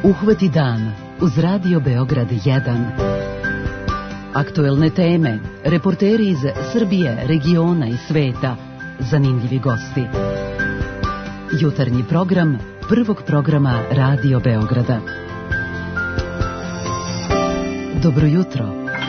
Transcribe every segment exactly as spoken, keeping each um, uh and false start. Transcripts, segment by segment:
Uhvati dan uz Radio Beograd jedan. Aktuelne teme, reporteri iz Srbije, regiona i sveta, zanimljivi gosti. Jutarnji program prvog programa Radio Beograda. Dobro jutro.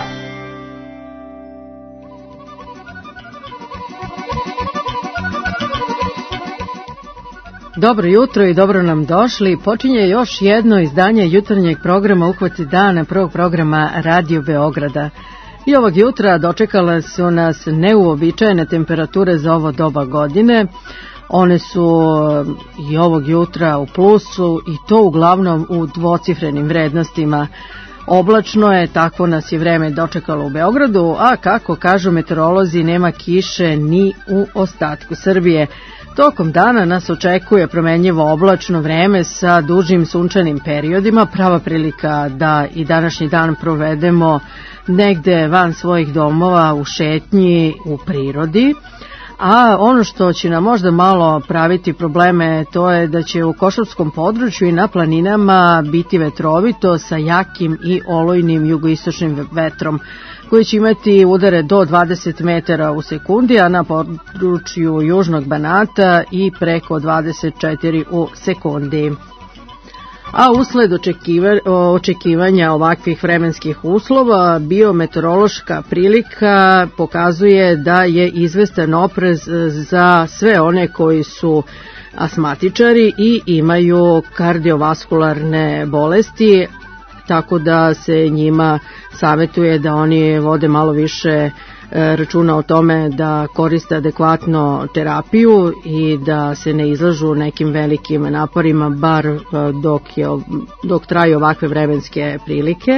Dobro jutro i dobro nam došli. Počinje još jedno izdanje jutarnjeg programa Uhvati dana prvog programa Radio Beograda. I ovog jutra dočekala su nas neuobičajene temperature za ovo doba godine. One su i ovog jutra u plusu i to uglavnom u dvocifrenim vrednostima. Oblačno je, takvo nas je vreme dočekalo u Beogradu, a kako kažu meteorolozi, nema kiše ni u ostatku Srbije. Tokom dana nas očekuje promenljivo oblačno vreme sa dužim sunčanim periodima, prava prilika da i današnji dan provedemo negde van svojih domova, u šetnji, u prirodi. A ono što će nam možda malo praviti probleme, to je da će u Košavskom području i na planinama biti vetrovito sa jakim i olujnim jugoistočnim vetrom, koji će imati udare do dvadeset metara u sekundi, a na području Južnog Banata i preko dvadeset četiri u sekundi. A usled očekiva, očekivanja ovakvih vremenskih uslova, biometeorološka prilika pokazuje da je izvestan oprez za sve one koji su asmatičari i imaju kardiovaskularne bolesti, tako da se njima savjetuje da oni vode malo više računa o tome da koriste adekvatno terapiju i da se ne izlažu nekim velikim naporima, bar dok, je, dok traju ovakve vremenske prilike.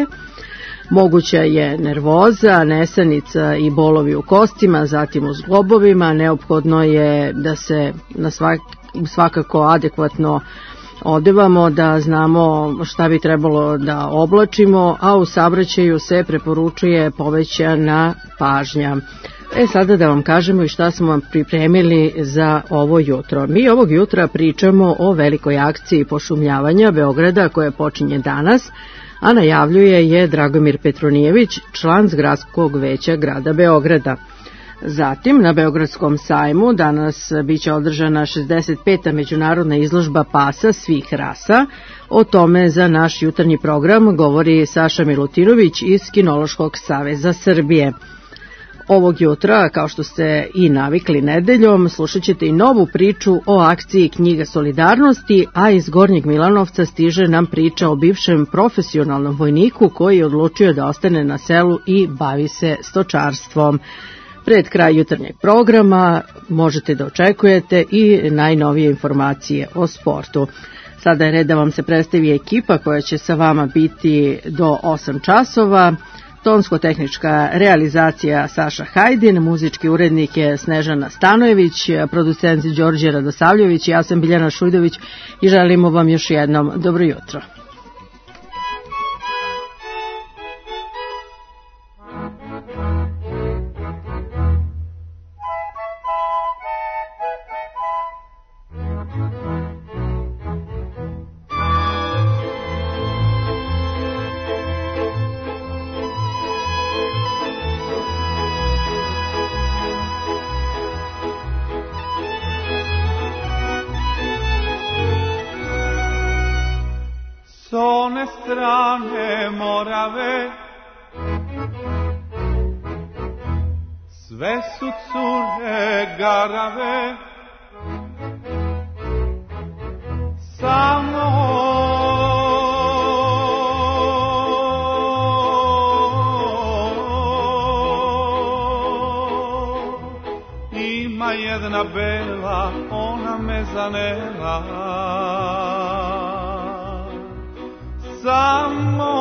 Moguća je nervoza, nesanica i bolovi u kostima, zatim u zglobovima. Neophodno je da se na svak, svakako adekvatno odevamo, da znamo šta bi trebalo da oblačimo, a u saobraćaju se preporučuje povećana pažnja. E sada da vam kažemo i šta smo vam pripremili za ovo jutro. Mi ovog jutra pričamo o velikoj akciji pošumljavanja Beograda koja počinje danas, a najavljuje je Dragomir Petronijević, član Gradskog veća grada Beograda. Zatim, na Beogradskom sajmu danas biće održana šezdeset peta međunarodna izložba pasa svih rasa. O tome za naš jutarnji program govori Saša Milutinović iz Kinološkog saveza Srbije. Ovog jutra, kao što ste i navikli nedeljom, slušat ćete i novu priču o akciji Knjiga solidarnosti, a iz Gornjeg Milanovca stiže nam priča o bivšem profesionalnom vojniku koji je odlučio da ostane na selu i bavi se stočarstvom. Pred kraj jutarnjeg programa možete da očekujete i najnovije informacije o sportu. Sada je red da vam se predstavi ekipa koja će sa vama biti do osam časova. Tonsko-tehnička realizacija Saša Hajdin, muzički urednik je Snežana Stanojević, producent Đorđe Radosavljević, ja sam Biljana Šujdović i želimo vam još jednom dobro jutro. S one strane Morave sve su cure garave, samo ima jedna bela, ona me zanela. Samo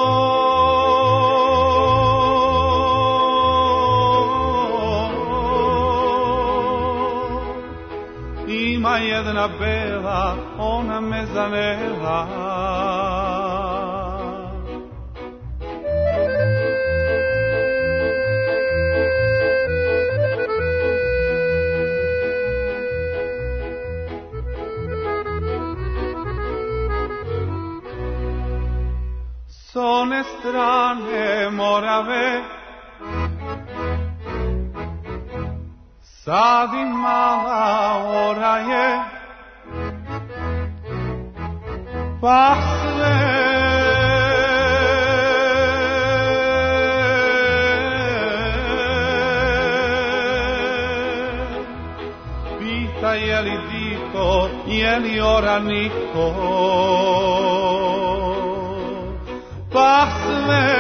ima jedna bela, ona me zanela. one strane Morave, sad i mala oraje, pa sve pita je li dito, je li oraniko, pa sve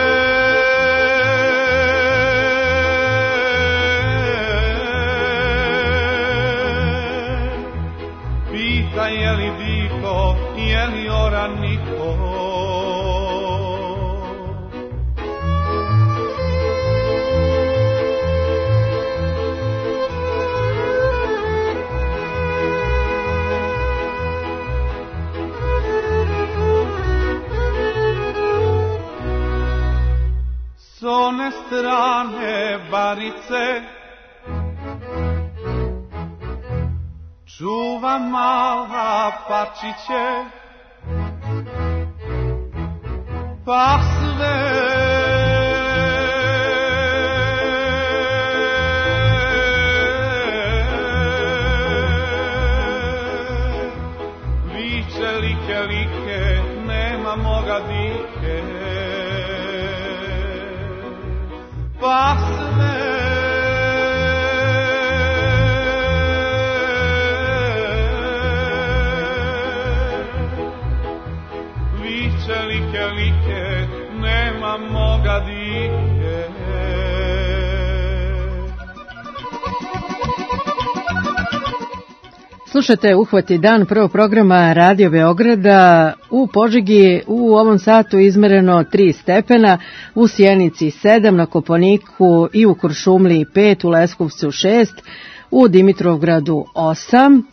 pita je li dito, je li oraniko. S one strane Barice čuva mala pačiće, pa sve viče like like, nema moga dike, pa sve viče like like, nema moga dike. Slušate Uhvati dan, prvog programa Radio Beograda. U Požegi u ovom satu izmereno tri stepena, u Sjenici sedam, na Kopaoniku i u Kuršumliji pet, u Leskovcu šest, u Dimitrovgradu osam,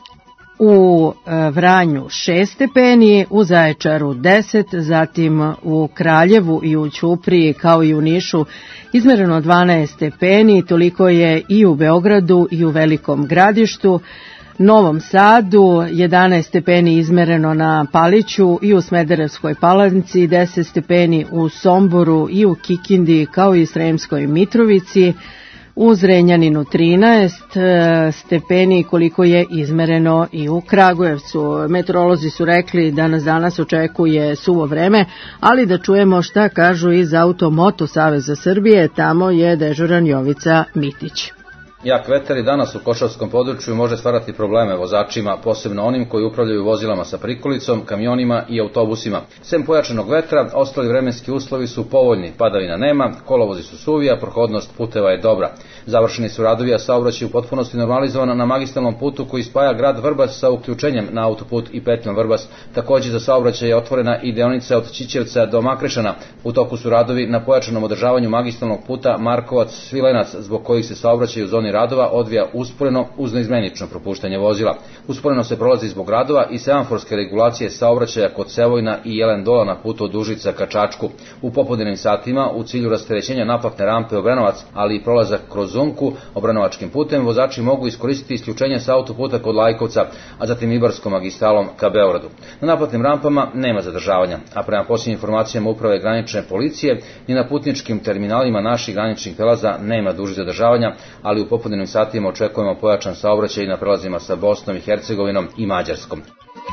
u Vranju šest stepeni, u Zaječaru deset, zatim u Kraljevu i u Ćupriji kao i u Nišu izmereno dvanaest stepeni, toliko je i u Beogradu i u Velikom Gradištu. Novom Sadu jedanaest stepeni izmereno na Paliću i u Smederevskoj Palanci, deset stepeni u Somboru i u Kikindi kao i Sremskoj Mitrovici, u Zrenjaninu trinaest stepeni koliko je izmereno i u Kragujevcu. Meteorolozi su rekli da nas danas očekuje suvo vreme, ali da čujemo šta kažu iz Automoto Saveza Srbije, tamo je dežuran Jovica Mitić. Jak vetar i danas u Košavskom području može stvarati probleme vozačima, posebno onim koji upravljaju vozilama sa prikolicom, kamionima i autobusima. Sem pojačanog vetra, ostali vremenski uslovi su povoljni, padavina nema, kolovozi su suvi, a prohodnost puteva je dobra. Završeni su radovi, a saobraćaj u potpunosti normalizovan na magistralnom putu koji spaja grad Vrbas sa uključenjem na autoput i petljom Vrbas. Takođe za saobraćaj je otvorena i deonica od Ćićevca do Makrešana. U toku su radovi na pojačanom održavanju magistralnog puta Markovac-Svilenac, zbog kojih se saobraćaj u zoni radova odvija usporeno uz neizmenično propuštanje vozila. Usporeno se prolazi zbog radova i semaforske regulacije saobraćaja kod Sevojna i Jelendola na putu od Užica ka Čačku. U popodnevnim satima u cilju rasterećenja naplatne rampe Obrenovac, ali i prolazak kroz Umku obranovačkim putem, vozači mogu iskoristiti isključenje sa autoputa kod Lajkovca, a zatim Ibarskom magistralom ka Beogradu. Na naplatnim rampama nema zadržavanja, a prema posljednjim informacijama Uprave granične policije ni na putničkim terminalima naših graničnih prelaza nema dužih zadržavanja, ali u popodnevnim satima očekujemo pojačan saobraćaj na prelazima sa Bosnom i Hercegovinom i Mađarskom.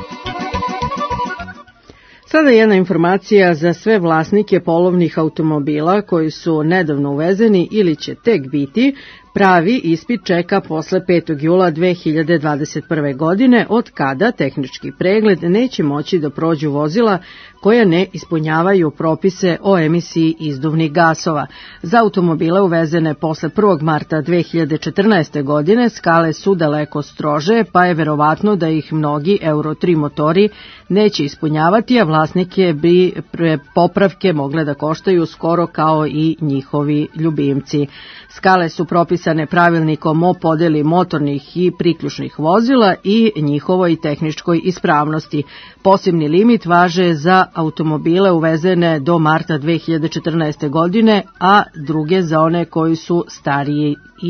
Sada jedna informacija za sve vlasnike polovnih automobila koji su nedavno uvezeni ili će tek biti. Pravi ispit čeka posle petog jula dve hiljade dvadeset prve. godine, od kada tehnički pregled neće moći da prođu vozila koja ne ispunjavaju propise o emisiji izduvnih gasova. Za automobile uvezene posle prvog marta dve hiljade četrnaeste. godine skale su daleko strože, pa je verovatno da ih mnogi Euro tri motori neće ispunjavati, a vlasnike bi popravke mogle da koštaju skoro kao i njihovi ljubimci. Skale su propisane pravilnikom o podeli motornih i priključnih vozila i njihovoj tehničkoj ispravnosti. Posebni limit važe za automobile uvezene do marta dve hiljade četrnaeste. godine, a druge za one koji su stariji i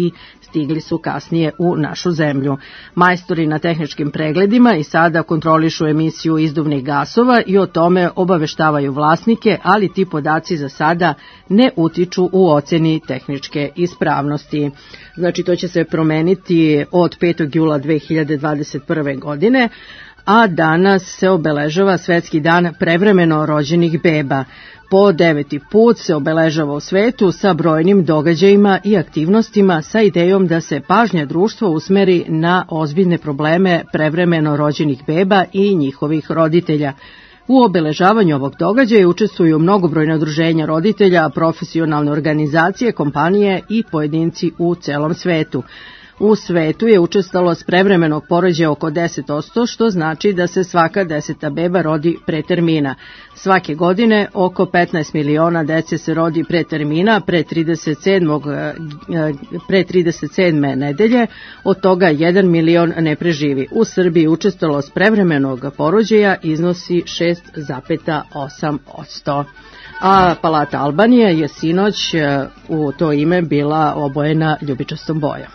stigli su kasnije u našu zemlju. Majstori na tehničkim pregledima i sada kontrolišu emisiju izduvnih gasova i o tome obaveštavaju vlasnike, ali ti podaci za sada ne utiču u oceni tehničke ispravnosti. Znači, to će se promeniti od petog jula dve hiljade dvadeset prve. godine, a danas se obeležava Svetski dan prevremeno rođenih beba. Po deveti put se obeležava u svetu sa brojnim događajima i aktivnostima sa idejom da se pažnja društva usmeri na ozbiljne probleme prevremeno rođenih beba i njihovih roditelja. U obeležavanju ovog događaja učestvuju mnogobrojna udruženja roditelja, profesionalne organizacije, kompanije i pojedinci u celom svetu. U svetu je učestalost prevremenog porođaja oko deset posto, što znači da se svaka deseta beba rodi pre termina. Svake godine oko petnaest miliona dece se rodi pre termina, pre trideset sedme. pre trideset sedme nedelje, od toga jedan milion ne preživi. U Srbiji učestalost prevremenog porođaja iznosi šest zarez osam posto. A Palata Albanije je sinoć u to ime bila obojena ljubičastom bojom.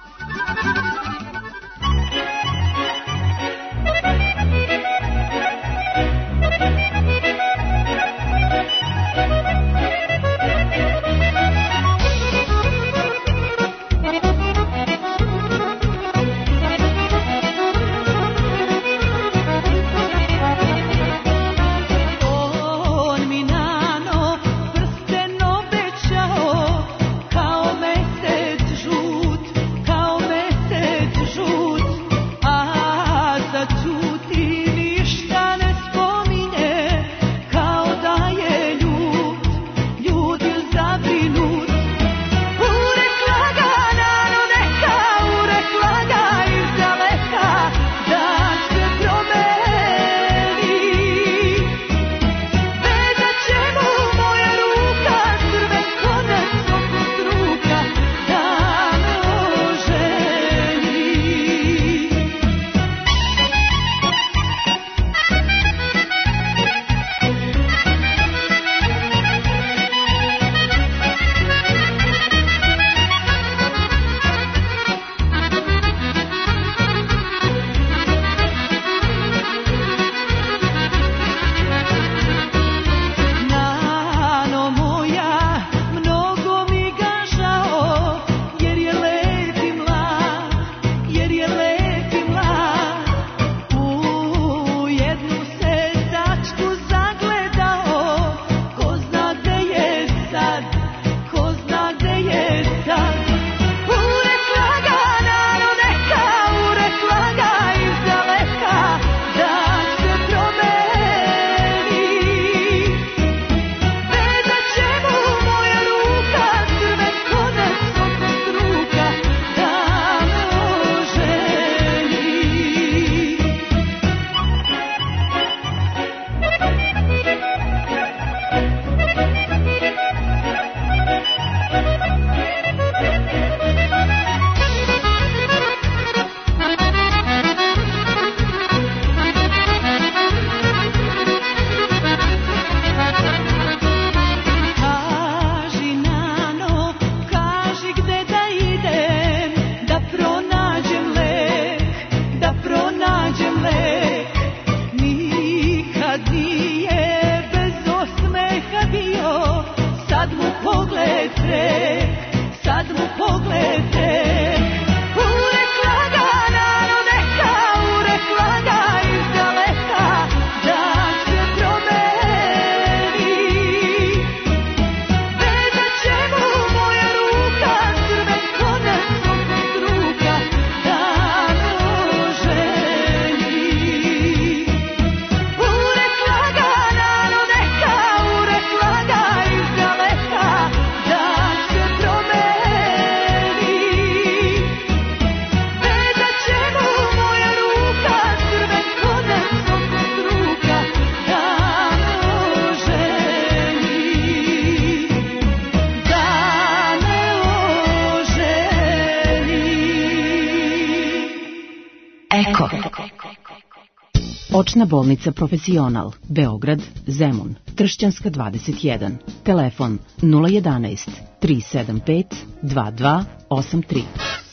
Očna bolnica Profesional, Beograd, Zemun, Kršćanska dvadeset jedan, telefon nula jedanaest tri sedam pet dva dva osam tri.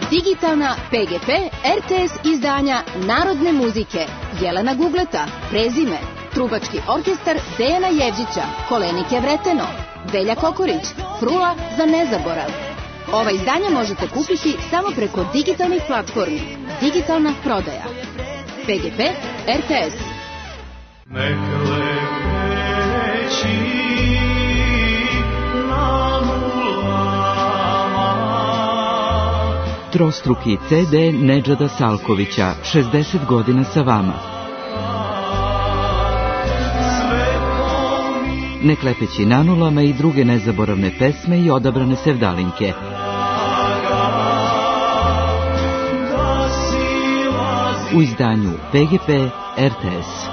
Digitalna P G P R T S izdanja narodne muzike Jelena Gugleta, Prezime, Trubački orkestar Dejana Jevđića, Kolenike Vreteno, Velja Kokorić, Frula za nezaborav. Ova izdanja možete kupiti samo preko digitalnih platformi. Digitalna prodaja. P G P R T S. Trostruki C D Nedžada Salkovića, šezdeset godina sa vama. Neklepeći na nulama i druge nezaboravne pesme i odabrane sevdalinke. U izdanju P G P R T S.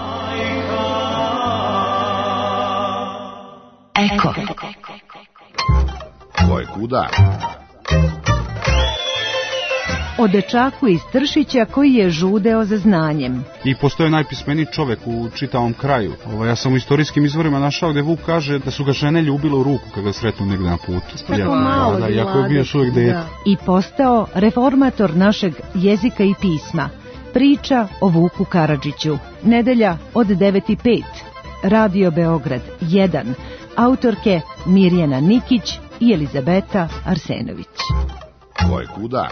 Eko. Ko je kuda? O dečaku iz Tršića koji je žudeo za znanjem. I postoje najpismeniji čovek u čitavom kraju. Ovo, ja sam u istorijskim izvorima našao gde Vuk kaže da su ga žene ljubile u ruku kada ga sretnu negde na putu. Tako ja, malo da, iako je bio još uvijek dete. Da. I postao reformator našeg jezika i pisma. Priča o Vuku Karadžiću. Nedelja od devet i pet. Radio Beograd jedan. Autorke Mirjana Nikić i Elizabeta Arsenović. Ko je kuda?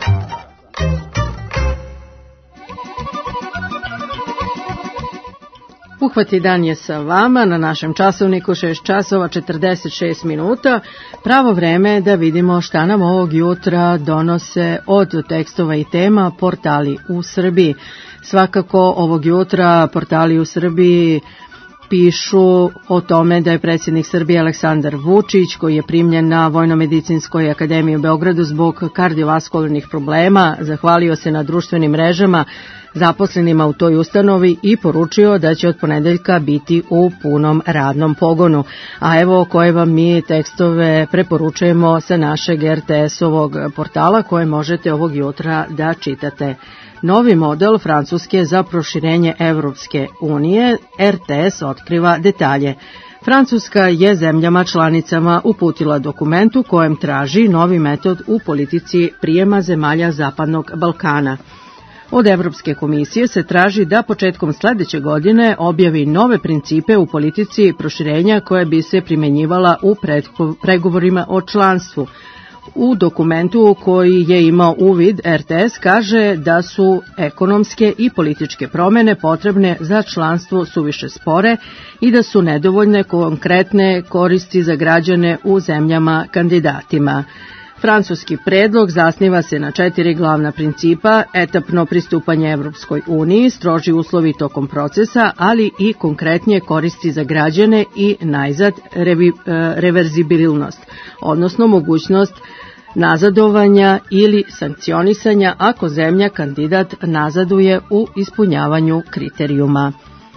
Uhvati dan je sa vama na našem časovniku šest časova četrdeset šest minuta. Pravo vreme da vidimo šta nam ovog jutra donose od tekstova i tema portali u Srbiji. Svakako ovog jutra portali u Srbiji pišu o tome da je predsjednik Srbije Aleksandar Vučić, koji je primljen na Vojno-medicinskoj akademiji u Beogradu zbog kardiovaskularnih problema, zahvalio se na društvenim mrežama zaposlenima u toj ustanovi i poručio da će od ponedeljka biti u punom radnom pogonu. A evo koje vam mi tekstove preporučujemo sa našeg R T S-ovog portala koje možete ovog jutra da čitate. Novi model Francuske za proširenje Evropske unije, R T S otkriva detalje. Francuska je zemljama članicama uputila dokumentu kojem traži novi metod u politici prijema zemalja Zapadnog Balkana. Od Evropske komisije se traži da početkom sledeće godine objavi nove principe u politici proširenja koje bi se primenjivala u pregovorima o članstvu. U dokumentu koji je imao uvid, R T S kaže da su ekonomske i političke promene potrebne za članstvo suviše spore i da su nedovoljne konkretne koristi za građane u zemljama kandidatima. Francuski predlog zasniva se na četiri glavna principa: etapno pristupanje Evropskoj uniji, stroži uslovi tokom procesa, ali i konkretnije koristi za građane i najzad revi, reverzibilnost, odnosno mogućnost nazadovanja ili sankcionisanja ako zemlja kandidat nazaduje u ispunjavanju kriterijuma.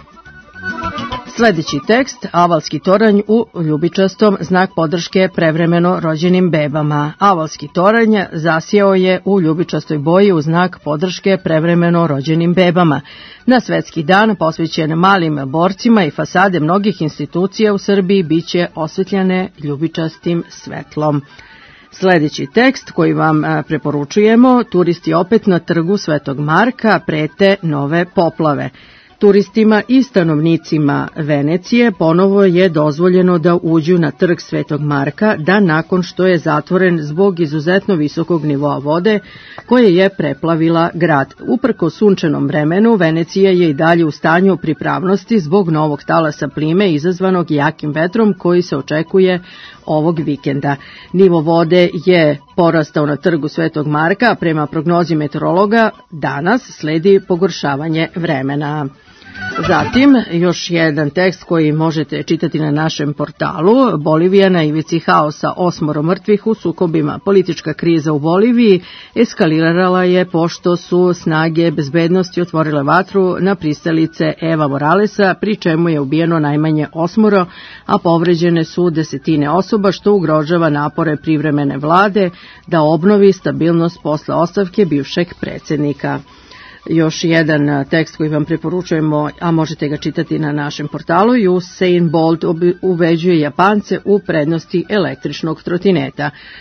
Sljedeći tekst, Avalski toranj u ljubičastom, znak podrške prevremeno rođenim bebama. Avalski toranj zasijao je u ljubičastoj boji u znak podrške prevremeno rođenim bebama. Na svetski dan, posvećen malim borcima, i fasade mnogih institucija u Srbiji biće osvetljene ljubičastim svetlom. Sljedeći tekst koji vam preporučujemo, turisti opet na trgu Svetog Marka, prete nove poplave. Turistima i stanovnicima Venecije ponovo je dozvoljeno da uđu na trg Svetog Marka, da nakon što je zatvoren zbog izuzetno visokog nivoa vode koje je preplavila grad. Uprko sunčanom vremenu, Venecija je i dalje u stanju pripravnosti zbog novog talasa plime izazvanog jakim vetrom koji se očekuje ovog vikenda. Nivo vode je porastao na trgu Svetog Marka, a prema prognozi meteorologa danas sledi pogoršavanje vremena. Zatim, još jedan tekst koji možete čitati na našem portalu. Bolivija na ivici haosa, osmoro mrtvih u sukobima. Politička kriza u Boliviji eskalirala je pošto su snage bezbednosti otvorile vatru na pristalice Eva Moralesa, pri čemu je ubijeno najmanje osmoro, a povređene su desetine osoba, što ugrožava napore privremene vlade da obnovi stabilnost posle ostavke bivšeg predsjednika. Još jedan tekst koji vam preporučujemo, a možete ga čitati na našem portalu. Usain Bolt ubeđuje Japance u prednosti električnog trotineta.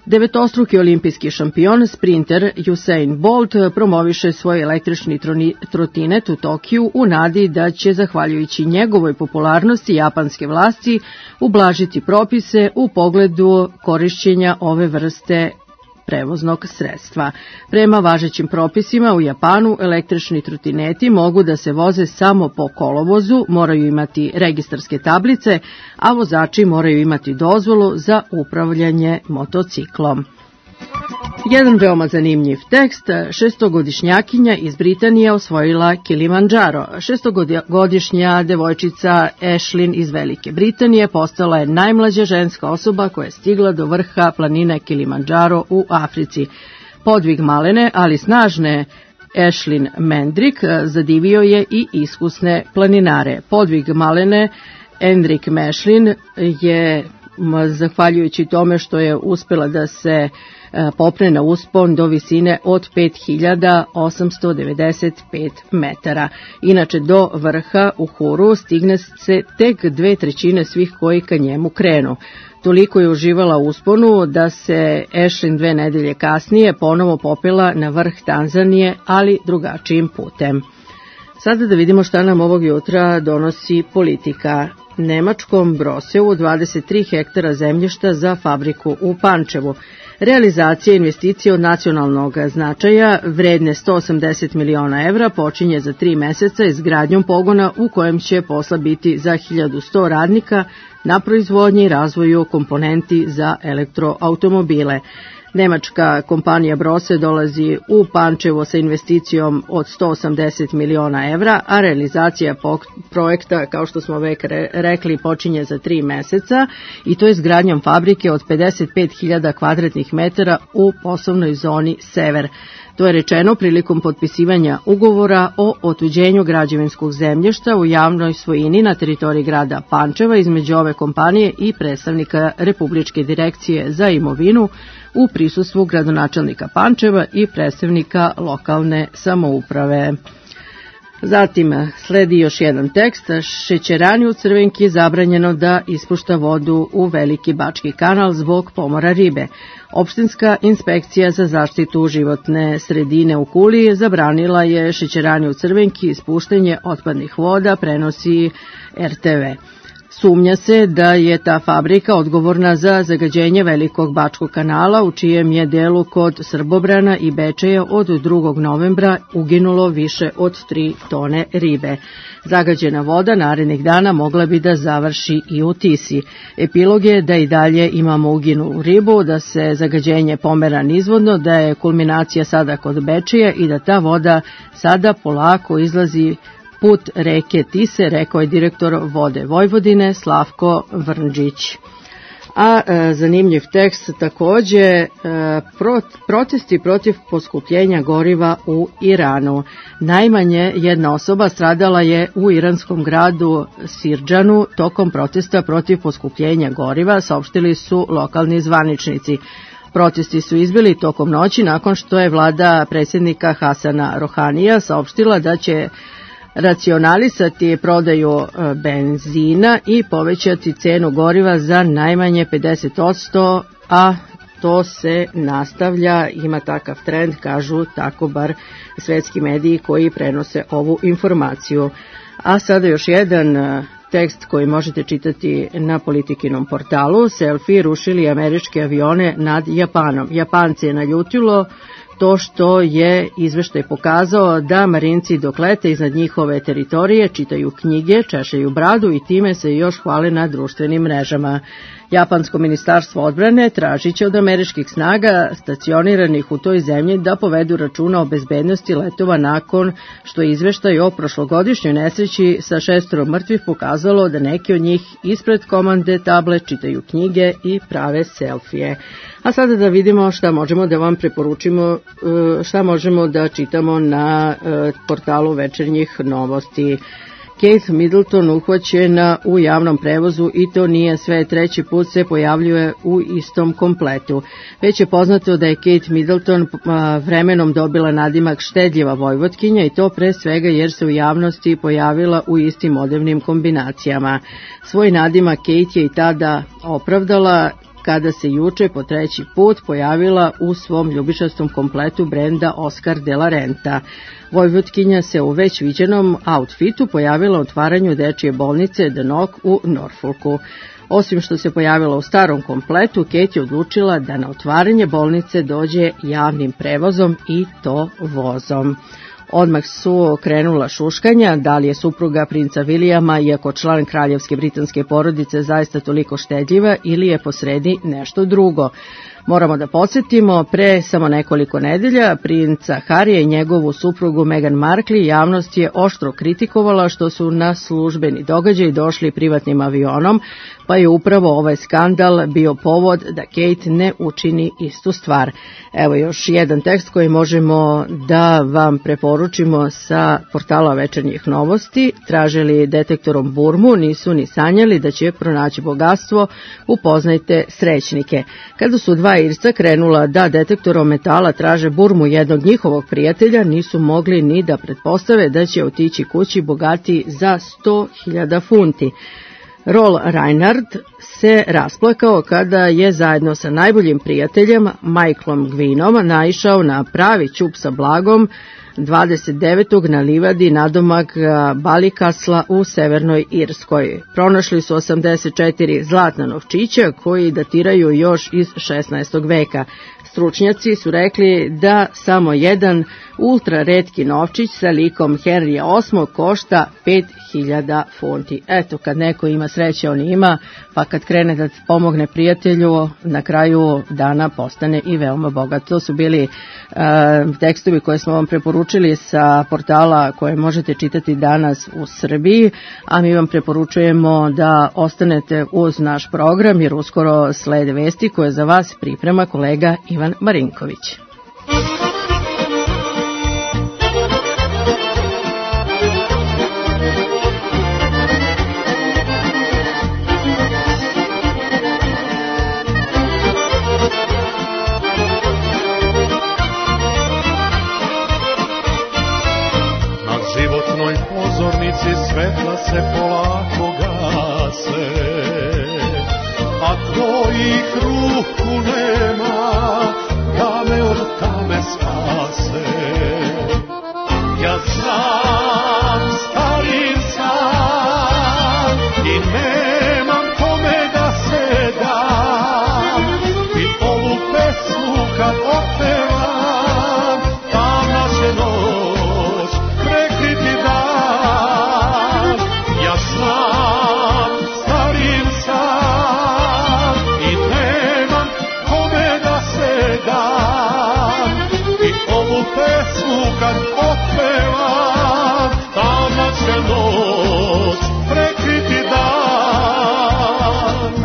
Devetostruki olimpijski šampion, sprinter Usain Bolt promoviše svoj električni trotinet u Tokiju u nadi da će, zahvaljujući njegovoj popularnosti, japanske vlasti ublažiti propise u pogledu korišćenja ove vrste prevoznog sredstva. Prema važećim propisima u Japanu električni trotineti mogu da se voze samo po kolovozu, moraju imati registarske tablice, a vozači moraju imati dozvolu za upravljanje motociklom. Jedan veoma zanimljiv tekst. Šestogodišnjakinja iz Britanije osvojila Kilimandžaro. Šestogodišnja devojčica Ashlyn iz Velike Britanije postala je najmlađa ženska osoba koja je stigla do vrha planine Kilimandžaro u Africi. Podvig malene, ali snažne Ashlyn Mendrik zadivio je i iskusne planinare. Podvig malene Endrik Mešlin je, zahvaljujući tome što je uspela da se popne na uspon do visine od pet hiljada osamsto devedeset pet metara. Inače, do vrha u Huru stigne se tek dve trećine svih koji ka njemu krenu. Toliko je uživala u usponu da se Ashlyn dve nedelje kasnije ponovo popela na vrh Tanzanije, ali drugačijim putem. Sada da vidimo šta nam ovog jutra donosi politika. Nemačkom Broseu dvadeset tri hektara zemljišta za fabriku u Pančevu. Realizacija investicije od nacionalnog značaja vredne sto osamdeset miliona evra počinje za tri meseca izgradnjom pogona u kojem će posla biti za hiljadu sto radnika na proizvodnji i razvoju komponenti za elektroautomobile. Nemačka kompanija Brose dolazi u Pančevo sa investicijom od sto osamdeset miliona evra, a realizacija projekta, kao što smo već rekli, počinje za tri meseca i to je izgradnjom fabrike od pedeset pet hiljada kvadratnih metara u poslovnoj zoni Sever. To je rečeno prilikom potpisivanja ugovora o otuđenju građevinskog zemljišta u javnoj svojini na teritoriji grada Pančeva između ove kompanije i predstavnika Republičke direkcije za imovinu u prisustvu gradonačelnika Pančeva i predstavnika lokalne samouprave. Zatim sledi još jedan tekst. Šećerani u Crvenki je zabranjeno da ispušta vodu u Veliki Bački kanal zbog pomora ribe. Opštinska inspekcija za zaštitu životne sredine u Kuli zabranila je šećerani u Crvenki ispuštanje otpadnih voda, prenosi er te ve. Sumnja se da je ta fabrika odgovorna za zagađenje Velikog Bačkog kanala, u čijem je delu kod Srbobrana i Bečeja od drugog novembra uginulo više od tri tone ribe. Zagađena voda narednih dana mogla bi da završi i u Tisi. Epilog je da i dalje imamo uginulu ribu, da se zagađenje pomera nizvodno, da je kulminacija sada kod Bečeja i da ta voda sada polako izlazi put reke Tise, rekao je direktor Vode Vojvodine Slavko Vrnđić. A e, zanimljiv tekst takođe, e, prot, protesti protiv poskupljenja goriva u Iranu. Najmanje jedna osoba stradala je u iranskom gradu Sirđanu tokom protesta protiv poskupljenja goriva, saopštili su lokalni zvaničnici. Protesti su izbili tokom noći nakon što je vlada predsjednika Hasana Rohanija saopštila da će racionalisati prodaju benzina i povećati cenu goriva za najmanje pedeset posto, a to se nastavlja, ima takav trend, kažu tako bar svetski mediji koji prenose ovu informaciju. A sada još jedan tekst koji možete čitati na Politikinom portalu. Selfie rušili američke avione nad Japanom. Japanci je naljutilo to što je izveštaj pokazao da marinci dok lete iznad njihove teritorije čitaju knjige, češaju bradu i time se još hvale na društvenim mrežama. Japansko ministarstvo odbrane tražit će od američkih snaga stacioniranih u toj zemlji da povedu računa o bezbednosti letova nakon što je izveštaj o prošlogodišnjoj nesreći sa šestoro mrtvih pokazalo da neki od njih ispred komande table čitaju knjige i prave selfije. A sada da vidimo šta možemo da vam preporučimo, šta možemo da čitamo na portalu Večernjih novosti. Kate Middleton uhvaćena u javnom prevozu i to nije sve, treći put se pojavljuje u istom kompletu. Već je poznato da je Kate Middleton vremenom dobila nadimak štedljiva Vojvotkinja i to pre svega jer se u javnosti pojavila u istim odevnim kombinacijama. Svoj nadimak Kate je i tada opravdala kada se juče po treći put pojavila u svom ljubičastom kompletu brenda Oscar de la Renta. Vojvotkinja se u već viđenom outfitu pojavila u otvaranju dečije bolnice The Knock u Norfolku. Osim što se pojavila u starom kompletu, Kate je odlučila da na otvaranje bolnice dođe javnim prevozom i to vozom. Odmah su krenula šuškanja, da li je supruga princa Vilijama, iako član kraljevske britanske porodice, zaista toliko štedljiva ili je posredi nešto drugo. Moramo da podsjetimo, pre samo nekoliko nedelja princa Harija i njegovu suprugu Meghan Markle javnost je oštro kritikovala što su na službeni događaj došli privatnim avionom, pa je upravo ovaj skandal bio povod da Kate ne učini istu stvar. Evo još jedan tekst koji možemo da vam preporučimo sa portala Večernjih novosti. Tražili detektorom Burmu, nisu ni sanjali da će pronaći bogatstvo, upoznajte srećnike. Kada su dva Irca krenula da detektorom metala traže Burmu jednog njihovog prijatelja, nisu mogli ni da pretpostave da će otići kući bogati za sto hiljada funti. Roll Reinhard se rasplakao kada je zajedno sa najboljim prijateljem Michaelom Gwinom naišao na pravi ćup sa blagom dvadeset devetog na livadi nadomak Balikasla u Severnoj Irskoj. Pronašli su osamdeset četiri zlatna novčića koji datiraju još iz šesnaestog veka. Stručnjaci su rekli da samo jedan ultra retki novčić sa likom Henrija osmog košta pet hiljada funti. Eto, kad neko ima sreće, on ima, pa kad krene da pomogne prijatelju, na kraju dana postane i veoma bogat. To su bili uh, tekstovi koje smo vam preporučili sa portala koje možete čitati danas u Srbiji, a mi vam preporučujemo da ostanete uz naš program, jer uskoro slede vesti koje za vas priprema kolega Ivan Marinković. Svetla se polako gase, a tvojih ruku nema da me od tame spase. Ja znam, starim sam i nemam kome da se dam, i ovu pesmu kad otpevam, tamna će noć prekriti dan. Pesmu kad otpevam, tamna će noć prekriti dan.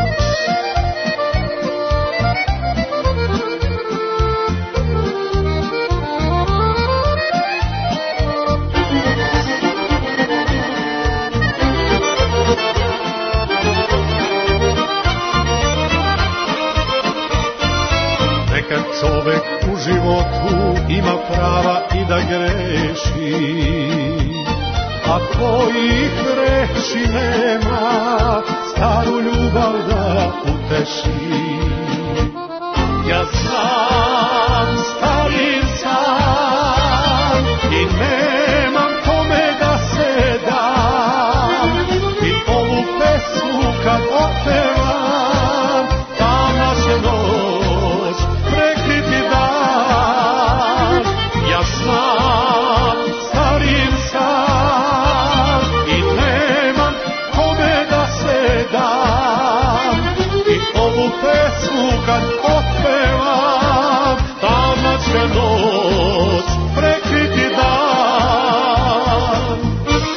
Nekad čovek u životu ima prava i da greši, a tvojih reči nema staru ljubav da uteši. Ja znam, starim sam i nemam kome da se dam, i ovu pesmu kad otpevam, tamna će noć prekriti dan. Ja znam, starim sam i nemam kome da se dam, i ovu pesmu kad otpevam, tamna će noć prekriti dan.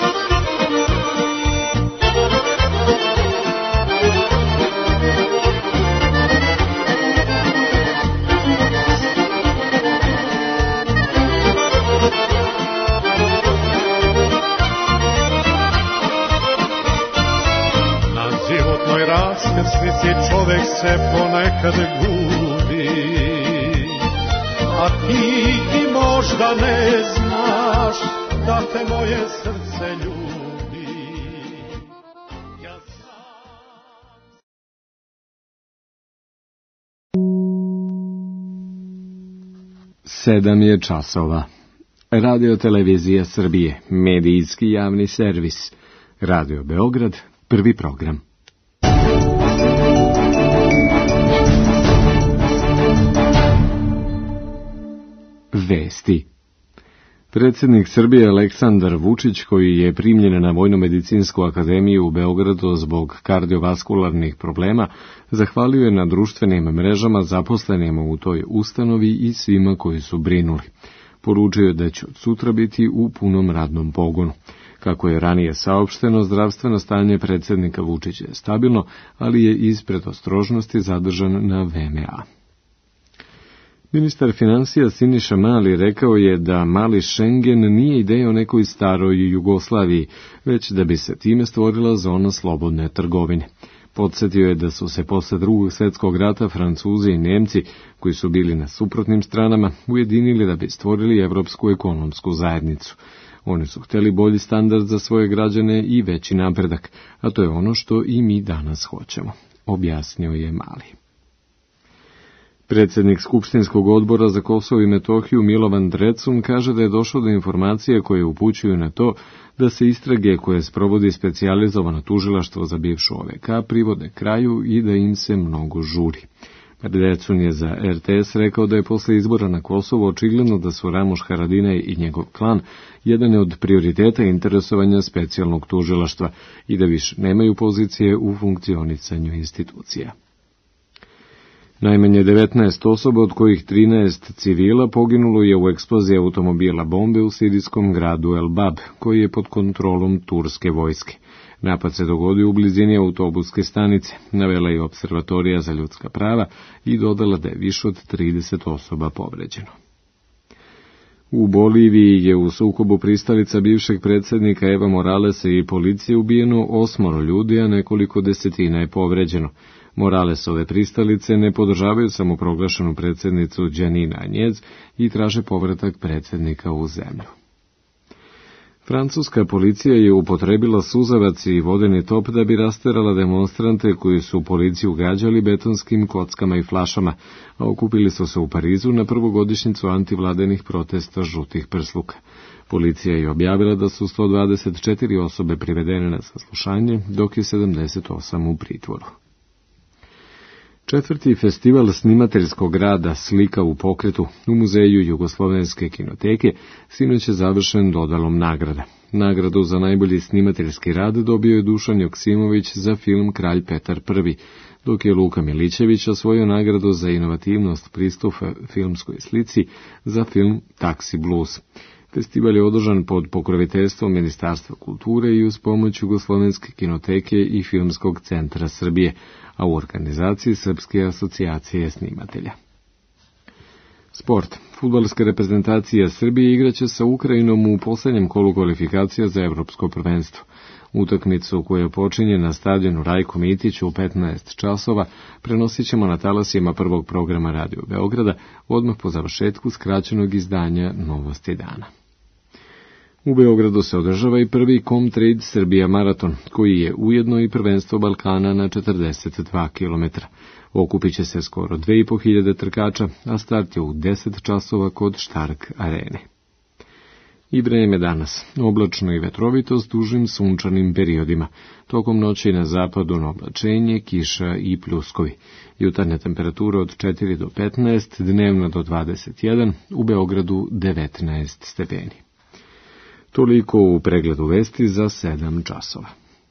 Raskrsnici čovek se ponekad gubi, a ti i možda ne znaš da te moje srce ljubi. Sedam je časova. Radio Televizija Srbije, medijski javni servis. Radio Beograd, prvi program. Vesti. Predsjednik Srbije Aleksandar Vučić, koji je primljen na Vojno-medicinsku akademiju u Beogradu zbog kardiovaskularnih problema, zahvalio je na društvenim mrežama zaposlenima u toj ustanovi i svima koji su brinuli. Poručio je da će od sutra biti u punom radnom pogonu. Kako je ranije saopšteno, zdravstveno stanje predsjednika Vučića je stabilno, ali je iz predostrožnosti zadržan na V M A. Ministar financija Siniša Mali rekao je da mali Šengen nije ideja o nekoj staroj Jugoslaviji, već da bi se time stvorila zona slobodne trgovine. Podsjetio je da su se posle Drugog svjetskog rata Francuzi i Nemci, koji su bili na suprotnim stranama, ujedinili da bi stvorili Evropsku ekonomsku zajednicu. Oni su htjeli bolji standard za svoje građane i veći napredak, a to je ono što i mi danas hoćemo, objasnio je Mali. Predsjednik Skupštinskog odbora za Kosovo i Metohiju Milovan Drecun kaže da je došlo do informacije koje upućuju na to da se istrage koje sprovodi specijalizovano tužilaštvo za bivšu O V K privode kraju i da im se mnogo žuri. Drecun je za R T S rekao da je posle izbora na Kosovo očigledno da su Ramoš Haradinaj i njegov klan jedan od prioriteta interesovanja specijalnog tužilaštva i da više nemaju pozicije u funkcionisanju institucija. Najmanje devetnaest osoba, od kojih trinaest civila, poginulo je u eksploziji automobila bombe u sirijskom gradu El Bab, koji je pod kontrolom turske vojske. Napad se dogodio u blizini autobuske stanice, navela je Observatorija za ljudska prava i dodala da je više od trideset osoba povređeno. U Boliviji je u sukobu pristalica bivšeg predsjednika Eva Moralesa i policije ubijeno osmoro ljudi, a nekoliko desetina je povređeno. Moralesove pristalice ne podržavaju samoproglašenu predsjednicu Janine Áñez i traže povratak predsjednika u zemlju. Francuska policija je upotrebila suzavac i vodeni top da bi rasterala demonstrante koji su policiju gađali betonskim kockama i flašama, a okupili su se u Parizu na prvogodišnjicu antivladenih protesta žutih prsluka. Policija je objavila da su sto dvadeset četiri osobe privedene na saslušanje, dok je sedamdeset osam u pritvoru. Četvrti festival snimateljskog rada Slika u pokretu u Muzeju Jugoslovenske kinoteke sinoć je završen dodalom nagrada. Nagradu za najbolji snimateljski rad dobio je Dušan Joksimović za film Kralj Petar prvi, dok je Luka Milićević osvojio nagradu za inovativnost pristupa filmskoj slici za film Taksi blues. Festival je održan pod pokroviteljstvom Ministarstva kulture i uz pomoć Jugoslovenske kinoteke i Filmskog centra Srbije, a u organizaciji Srpske asocijacije snimatelja. Sport. Fudbalska reprezentacija Srbije igraće sa Ukrajinom u posljednjem kolu kvalifikacija za evropsko prvenstvo. Utakmicu koja počinje na stadionu Rajko Mitić u petnaest časova prenosit ćemo na talasima prvog programa Radio Beograda odmah po završetku skraćenog izdanja Novosti dana. U Beogradu se održava i prvi Comtrade Srbija maraton, koji je ujedno i prvenstvo Balkana na četrdeset dva kilometra. Okupit će se skoro dve i po hiljade trkača, a start je u deset časova kod Štark arene. I vreme danas, oblačno i vetrovito s dužim sunčanim periodima. Tokom noći na zapadu na oblačenje, kiša i pljuskovi. Jutarnja temperatura od četiri do petnaest, dnevno do dvadeset jedan, u Beogradu devetnaest stepeni. Toliko u pregledu vesti za sedam časova.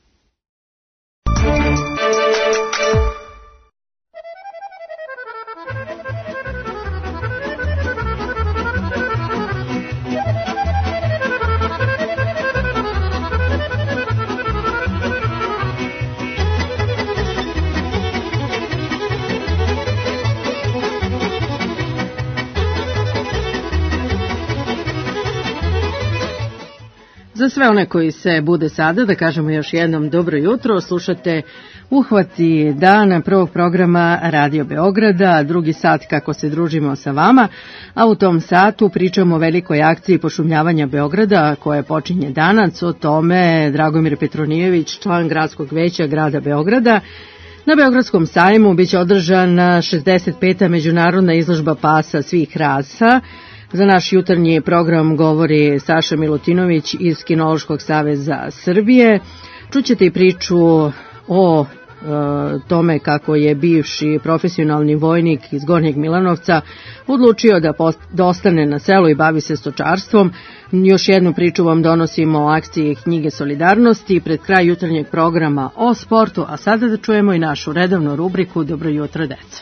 Za sve one koji se bude sada, da kažemo još jednom dobro jutro, slušate Uhvati dana prvog programa Radio Beograda, drugi sat kako se družimo sa vama, a u tom satu pričamo o velikoj akciji pošumljavanja Beograda koja počinje danas. O tome Dragomir Petronijević, član gradskog veća grada Beograda. Na Beogradskom sajmu biće održana šezdeset peta međunarodna izložba pasa svih rasa. Za naš jutarnji program govori Saša Milutinović iz Kinološkog saveza Srbije. Čućete i priču o tome kako je bivši profesionalni vojnik iz Gornjeg Milanovca odlučio da, post, da ostane na selu i bavi se stočarstvom. Još jednu priču vam donosimo o akciji Knjige solidarnosti pred kraj jutarnjeg programa o sportu, a sada da čujemo i našu redovnu rubriku Dobro jutro, deco.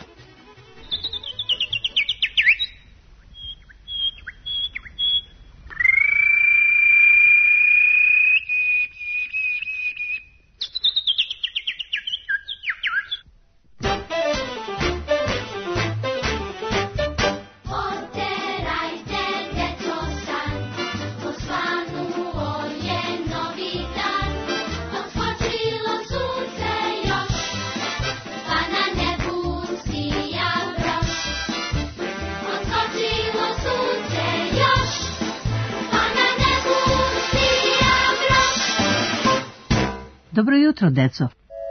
Dobro jutro, deco.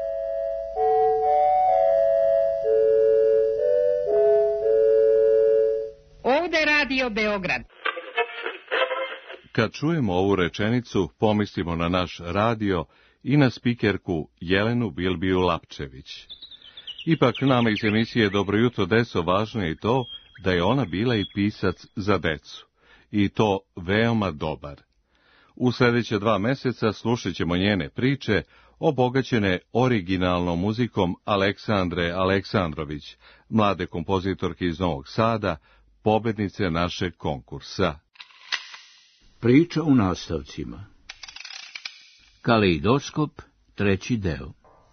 Ovde Radio Beograd. Kad čujemo ovu rečenicu, pomislimo na naš radio i na spikerku Jelenu Bilbiju Lapčević. Ipak nama iz emisije Dobro jutro, deco važno je i to da je ona bila i pisac za decu. I to veoma dobar. U sljedeće dva meseca slušat ćemo njene priče, obogaćene originalnom muzikom Aleksandre Aleksandrović, mlade kompozitorke iz Novog Sada, pobednice našeg konkursa. Priča u nastavcima. Kaleidoskop, treći deo.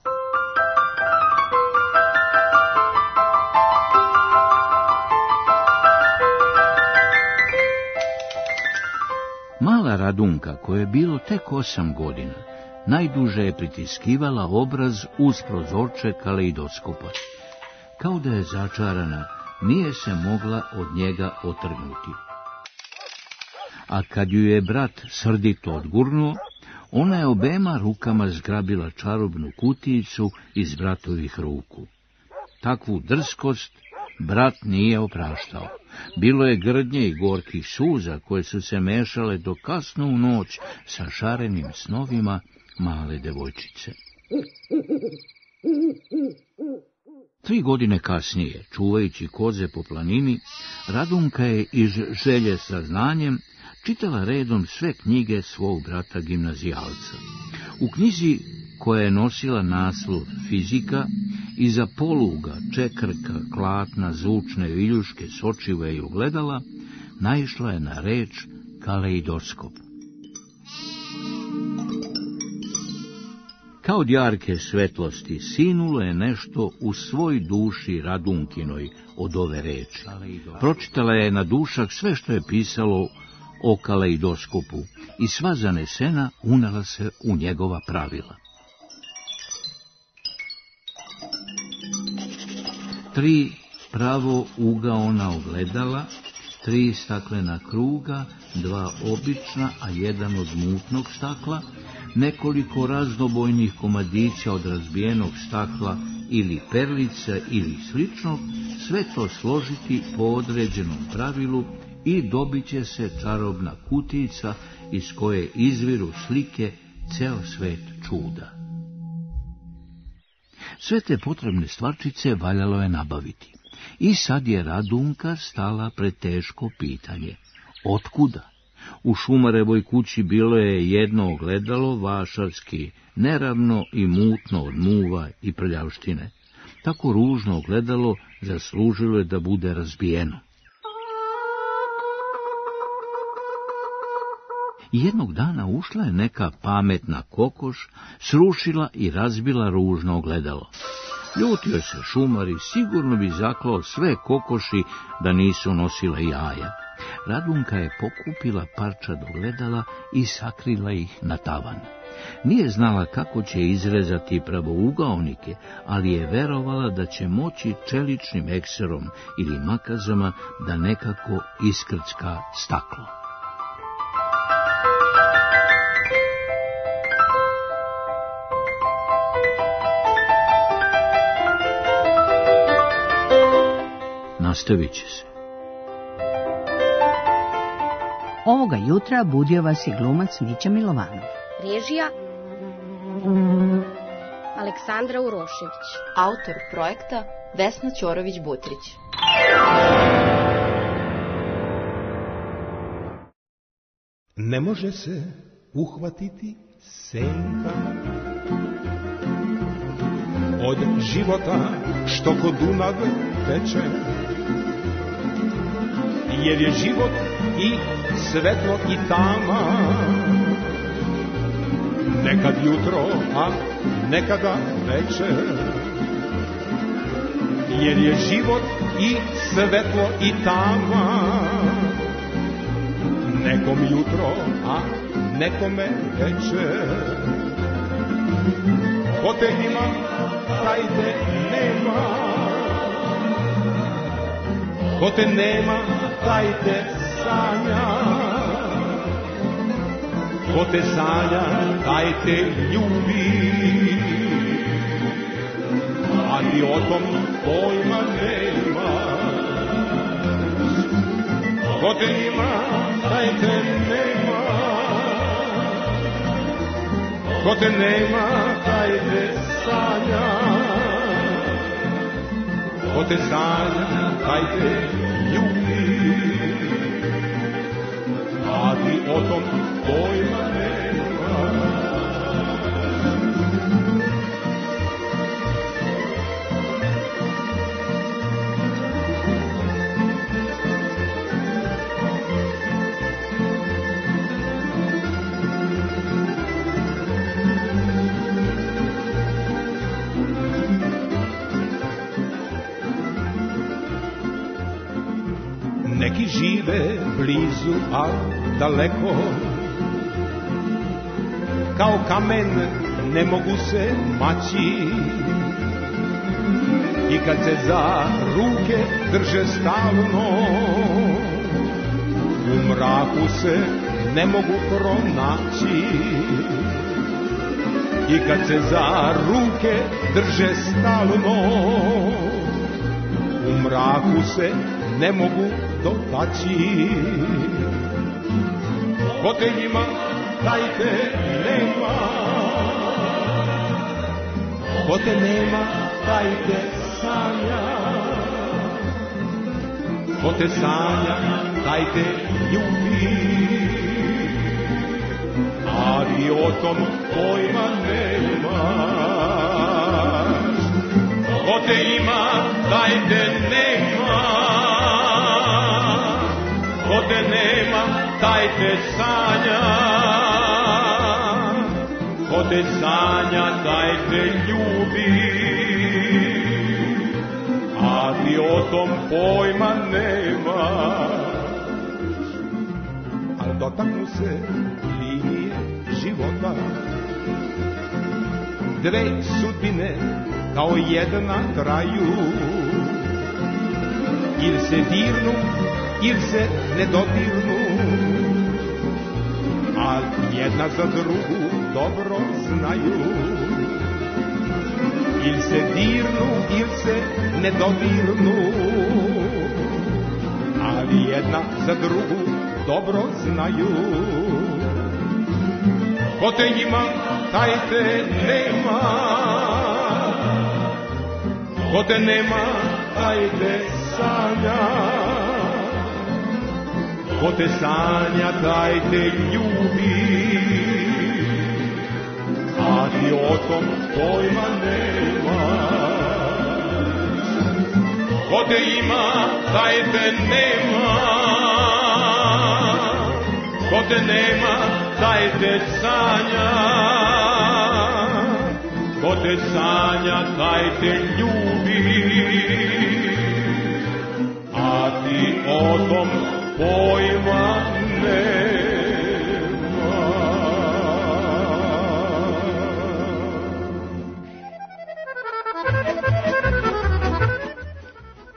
Mala Radunka, koja je bilo tek osam godina, najduže je pritiskivala obraz uz prozorče kaleidoskopa. Kao da je začarana, nije se mogla od njega otrgnuti. A kad ju je brat srdito odgurnuo, ona je obema rukama zgrabila čarobnu kutijicu iz bratovih ruku. Takvu drskost brat nije opraštao. Bilo je grdnje i gorkih suza koje su se mešale do kasno u noć sa šarenim snovima male devojčice. Tri godine kasnije, čuvajući koze po planini, Radunka je iz želje sa znanjem čitala redom sve knjige svog brata gimnazijalca. U knjizi koja je nosila naslov Fizika, iza poluga, čekrka, klatna, zvučne viljuške, sočive i ogledala, naišla je na reč kaleidoskop. Kao od jarke svetlosti sinulo je nešto u svoj duši Radunkinoj od ove reči. Pročitala je na dušak sve što je pisalo o kaleidoskopu i sva zanesena unela se u njegova pravila. Tri pravo ugaona ogledala, tri staklena kruga, dva obična, a jedan od mutnog stakla, nekoliko raznobojnih komadića od razbijenog stakla ili perlica ili slično, sve to složiti po određenom pravilu i dobit će se čarobna kutijica iz koje izviru slike ceo svet čuda. Sve te potrebne stvarčice valjalo je nabaviti. I sad je Radunka stala pred teško pitanje. Otkuda? U Šumarevoj kući bilo je jedno ogledalo, vašarski, neravno i mutno od muva i prljavštine. Tako ružno ogledalo zaslužilo je da bude razbijeno. Jednog dana ušla je neka pametna kokoš, srušila i razbila ružno ogledalo. Ljutio se šumar i sigurno bi zaklao sve kokoši da nisu nosile jaja. Radunka je pokupila parčad ogledala i sakrila ih na tavan. Nije znala kako će izrezati pravougaonike, ali je verovala da će moći čeličnim ekserom ili makazama da nekako iskrcka staklo. Nastavit će se. Ovoga jutra budio vas je glumac Mića Milovanov. Režija Aleksandra Urošević. Autor projekta Vesna Ćorović-Butrić. Ne može se uhvatiti senka od života što kod Dunav teče, jer je život i svetlo i tama, nekad jutro, a nekada večer, jer je život i svetlo i tama, nekom jutro, a nekome večer. Hoteljima tajte nema, ko te nema, taj te sanja, ko te sanja, taj te ljubi, a ti o tom pojma nema. Ko te ima, taj te nema, ko te nema, taj te sanja, ko te sanja, taj te ljubi, a ti o tom pojma nema. Neki žive blizu, a daleko, kao kamen ne mogu se maći, i kad se za ruke drže stalno, u mraku se ne mogu pronaći. I kad se za ruke drže stalno, u mraku se ne mogu dotaći. Hoteljima taj te nema, ko te nema, taj te sanja, ko te sanja, taj te ljubi, ali o tom pojma nema. Ko te ima, taj te nema, ko te nema, taj te sanja, ko te sanja, taj te ljubi, a ti o tom pojma nema. Al dotaknu se linije života, dve sudbine kao jedna traju, ili se dirnu, ili se ne dodirnu, a jedna za drugu dobro znaju. Ili se dirnu, ili se ne dodirnu, ali jedna za drugu dobro znaju. Ko te ima, taj te nema, ko te nema, taj te sanja, ko te sanja, taj te ljubi, a ti o tom pojma nema. Ko te ima, taj te nema, ko te nema, taj te sanja, ko te sanja, taj te ljubi, a ti o tom pojma nema.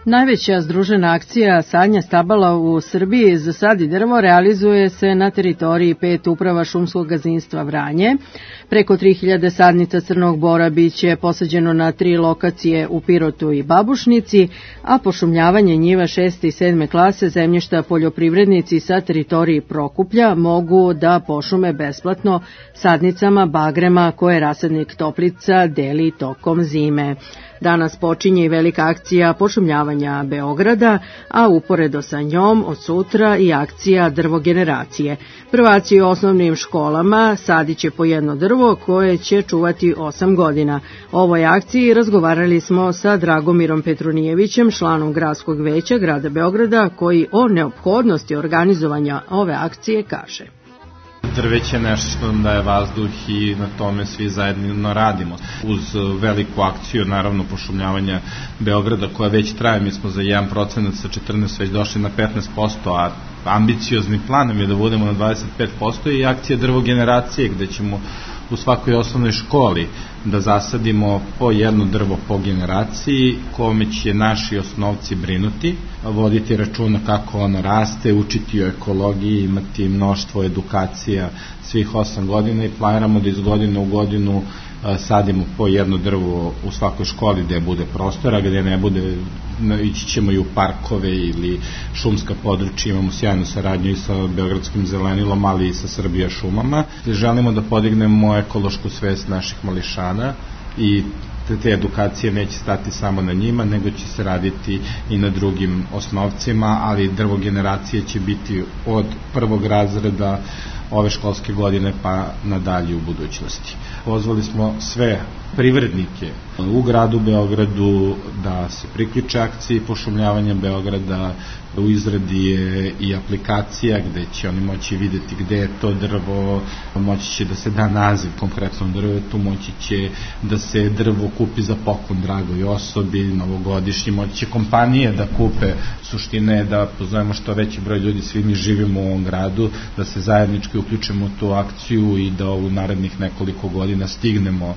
Najveća združena akcija sadnja stabala u Srbiji za sad i drvo realizuje se na teritoriji pet uprava šumskog gazdinstva Vranje. Preko tri hiljade sadnica crnog bora biće posađeno na tri lokacije u Pirotu i Babušnici, a pošumljavanje njiva šeste i sedme klase zemljišta poljoprivrednici sa teritoriji Prokuplja mogu da pošume besplatno sadnicama bagrema koje rasadnik Toplica deli tokom zime. Danas počinje i velika akcija pošumljavanja Beograda, a uporedo sa njom od sutra i akcija drvogeneracije. Prvaci u osnovnim školama sadit će po jedno drvo koje će čuvati osam godina. O ovoj akciji razgovarali smo sa Dragomirom Petronijevićem, članom Gradskog veća grada Beograda, koji o neophodnosti organizovanja ove akcije kaže. Drveće je nešto što nam daje vazduh i na tome svi zajedno radimo. Uz veliku akciju, naravno, pošumljavanja Beograda koja već traje, mi smo za jedan procenat sa četrnaest već došli na petnaest posto, a ambiciozni plan je da budemo na dvadeset pet posto i akcija drvogeneracije gde ćemo u svakoj osnovnoj školi da zasadimo po jedno drvo po generaciji kome će naši osnovci brinuti, voditi računa kako ono raste, učiti o ekologiji, imati mnoštvo edukacija svih osam godina i planiramo da iz godine u godinu sadimo po jedno drvo u svakoj školi gde bude prostora, gde ne bude, ići ćemo i u parkove ili šumska područja, imamo sjajnu saradnju i sa Beogradskim zelenilom, ali i sa Srbija šumama. Želimo da podignemo ekološku svest naših mališana i te edukacije neće stati samo na njima, nego će se raditi i na drugim osnovcima, ali drvogeneracije će biti od prvog razreda ove školske godine pa nadalje u budućnosti. Pozvali smo sve privrednike u gradu Beogradu da se priključe akciji pošumljavanja Beograda. U izradi je i aplikacija gde će oni moći videti gde je to drvo, moći će da se da naziv konkretnom drvetu, moći će da se drvo kupi za poklon dragoj osobi, novogodišnji, moći će kompanije da kupe. Suština je da pozovemo što veći broj ljudi, svi mi živimo u ovom gradu, da se zajednički uključimo u tu akciju i da u narednih nekoliko godina stignemo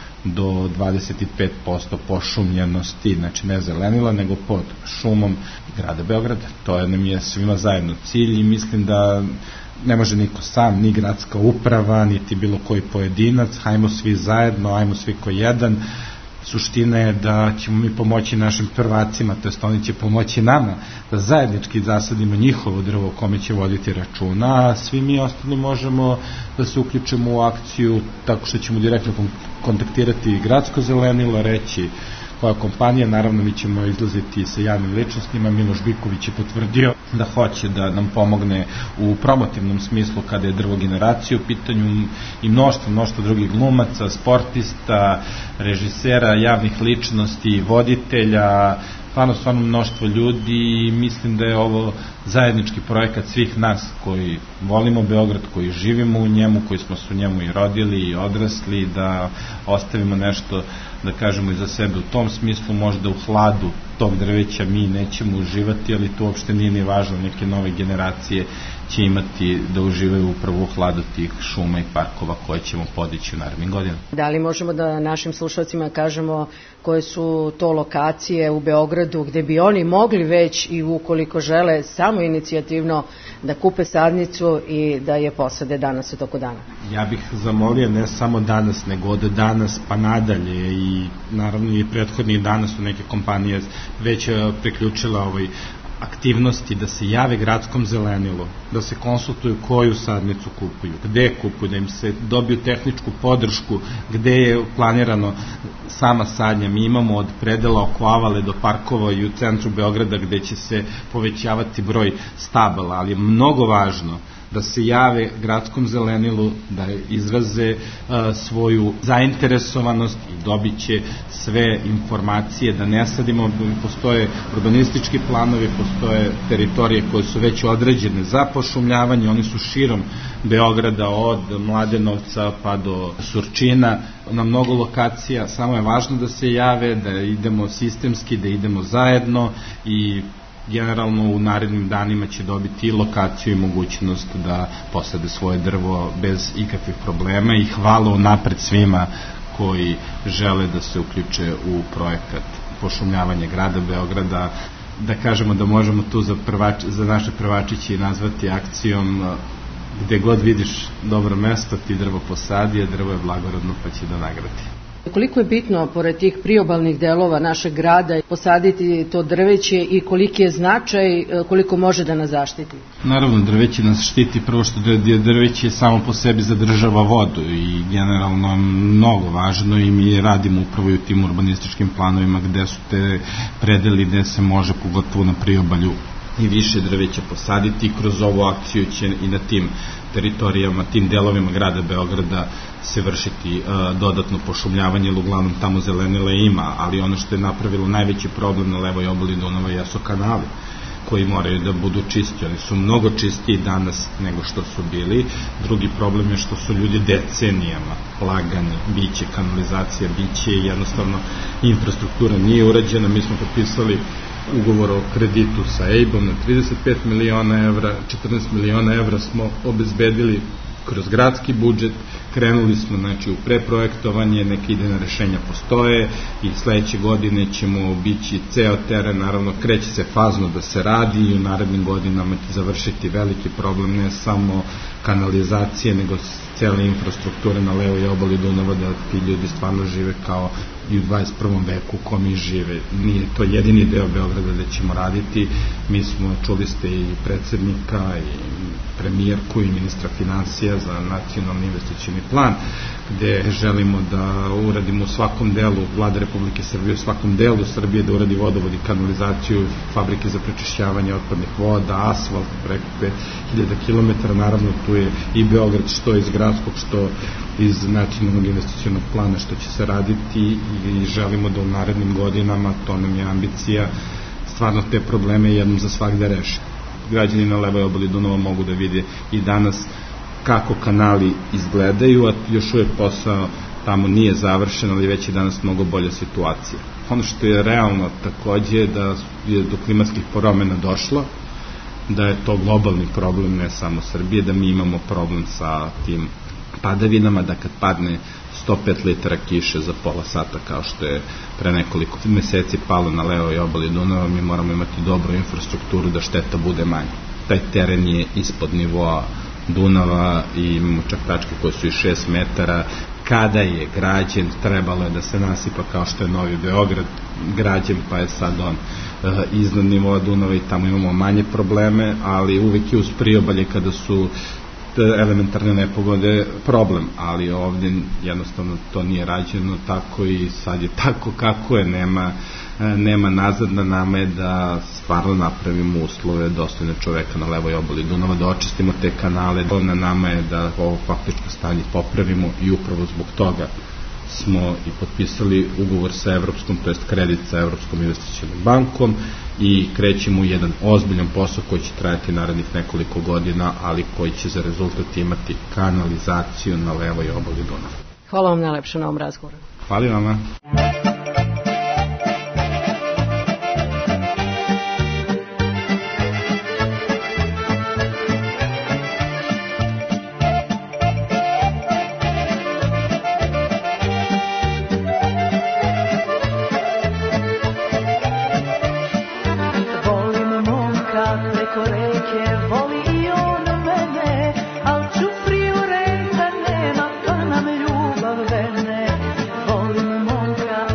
do dvadeset pet posto pošumljenosti, znači ne zelenila, nego pod šumom grada Beograda. To je nam je svima zajedno cilj i mislim da ne može niko sam, ni gradska uprava, niti bilo koji pojedinac, hajmo svi zajedno, hajmo svi ko jedan. Suština je da ćemo mi pomoći našim prvacima, to jest oni će pomoći nama, da zajednički zasadimo njihovo drvo kome će voditi računa, a svi mi ostali možemo da se uključimo u akciju tako što ćemo direktno kontaktirati gradsko zelenilo, reći koja kompanija, naravno mi ćemo izlaziti sa javnim ličnostima. Miloš Biković je potvrdio da hoće da nam pomogne u promotivnom smislu kada je drvogeneracija u pitanju i mnoštvo, mnoštvo drugih glumaca, sportista, režisera, javnih ličnosti, voditelja, stvarno, stvarno mnoštvo ljudi i mislim da je ovo zajednički projekat svih nas koji volimo Beograd, koji živimo u njemu, koji smo se u njemu i rodili i odrasli, da ostavimo nešto, da kažemo, iza sebe u tom smislu. Možda u hladu tog drveća mi nećemo uživati, ali to uopšte nije ni važno, neke nove generacije će imati da uživaju upravo u hladu tih šuma i parkova koje ćemo podići u narednim godinama. Da li možemo da našim slušalcima kažemo koje su to lokacije u Beogradu gde bi oni mogli već i ukoliko žele samo inicijativno da kupe sadnicu i da je posade danas u toku dana? Ja bih zamolio ne samo danas, nego od danas pa nadalje i naravno i prethodnih dana su neke kompanije već priključila ovaj aktivnosti da se jave gradskom zelenilu, da se konsultuju koju sadnicu kupuju, gde kupuju, da im se dobiju tehničku podršku, gde je planirano sama sadnja. Mi imamo od predela oko Avale do parkova i u centru Beograda gde će se povećavati broj stabala, ali je mnogo važno da se jave gradskom zelenilu, da izraze a, svoju zainteresovanost i dobit će sve informacije, da ne sadimo, postoje urbanistički planovi, postoje teritorije koje su već određene za pošumljavanje, oni su širom Beograda od Mladenovca pa do Surčina, na mnogo lokacija, samo je važno da se jave, da idemo sistemski, da idemo zajedno i generalno u narednim danima će dobiti i lokaciju i mogućnost da posade svoje drvo bez ikakvih problema i hvala unapred svima koji žele da se uključe u projekat pošumljavanja grada Beograda. da kažemo da možemo tu za, prvač, za naše prvačiće nazvati akcijom gde god vidiš dobro mesto, ti drvo posadi, a drvo je blagorodno pa će da nagradi. Koliko je bitno, pored tih priobalnih delova našeg grada, posaditi to drveće i koliki je značaj, koliko može da nas zaštiti? Naravno, drveće nas štiti, prvo što drveće samo po sebi zadržava vodu i generalno mnogo važno i mi radimo upravo u tim urbanističkim planovima gde su te predeli gde se može pogotovo na priobalju i više drveća posaditi. Kroz ovu akciju će i na tim teritorijama, tim delovima grada Beograda se vršiti uh, dodatno pošumljavanje, jer uglavnom tamo zelenila ima, ali ono što je napravilo najveći problem na levoj obali Dunava jesu kanali koji moraju da budu čisti. Oni su mnogo čistiji danas nego što su bili. Drugi problem je što su ljudi decenijama lagani, biće kanalizacija, biće jednostavno infrastruktura nije urađena. Mi smo potpisali ugovor o kreditu sa E I B-om na trideset pet miliona evra, četrnaest miliona evra smo obezbedili kroz gradski budžet, krenuli smo znači u preprojektovanje, neke idejna rešenja postoje i sledeće godine ćemo obići ceo teren, naravno kreće se fazno da se radi i u narednim godinama će završiti veliki problem, ne samo kanalizacije, nego cele infrastrukture na levoj obali Dunava, da ti ljudi stvarno žive kao i u dvadeset prvom veku ko mi žive. Nije to jedini deo Beograda gde ćemo raditi. Mi smo, čuli ste i predsednika i premijerku i ministra financija za nacionalni investicioni plan, gde želimo da uradimo u svakom delu Vlade Republike Srbije, u svakom delu Srbije da uradi vodovod i kanalizaciju, fabrike za prečišćavanje otpadnih voda, asfalt preko pet hiljada kilometara. Naravno tu je i Beograd, što iz gradskog, što iz nacionalnog investicionog plana što će se raditi i želimo da u narednim godinama, to nam je ambicija, stvarno te probleme jednom za svak da reše. Građani na levoj obali Dunava mogu da vide i danas kako kanali izgledaju, a još uvijek posao tamo nije završen, ali već je danas mnogo bolja situacija. Ono što je realno takođe je da je do klimatskih promena došlo, da je to globalni problem, ne samo Srbije, da mi imamo problem sa tim padavinama, da kad padne sto pet litara kiše za pola sata, kao što je pre nekoliko meseci palo na levoj obali Dunava, mi moramo imati dobru infrastrukturu da šteta bude manja. Taj teren je ispod nivoa Dunava i imamo čak tačke koje su i šest metara. Kada je građen, trebalo je da se nasipa kao što je Novi Beograd građen, pa je sad on uh, iznad nivoa Dunava i tamo imamo manje probleme, ali uvek je uz priobalje kada su elementarne nepogode problem, ali ovdje jednostavno to nije rađeno tako i sad je tako kako je, nema, nema nazad. Na nama je da stvarno napravimo uslove dostojne čoveka na levoj obali Dunava, da očistimo te kanale, na nama je da ovo faktičko stanje popravimo i upravo zbog toga smo i potpisali ugovor sa Evropskom, to jest kredit sa Evropskom investicionom bankom i krećemo u jedan ozbiljan posao koji će trajati narednih nekoliko godina, ali koji će za rezultat imati kanalizaciju na levoj obali Dunava. Hvala vam najlepše na ovom razgovoru. Hvala vama. Volim momka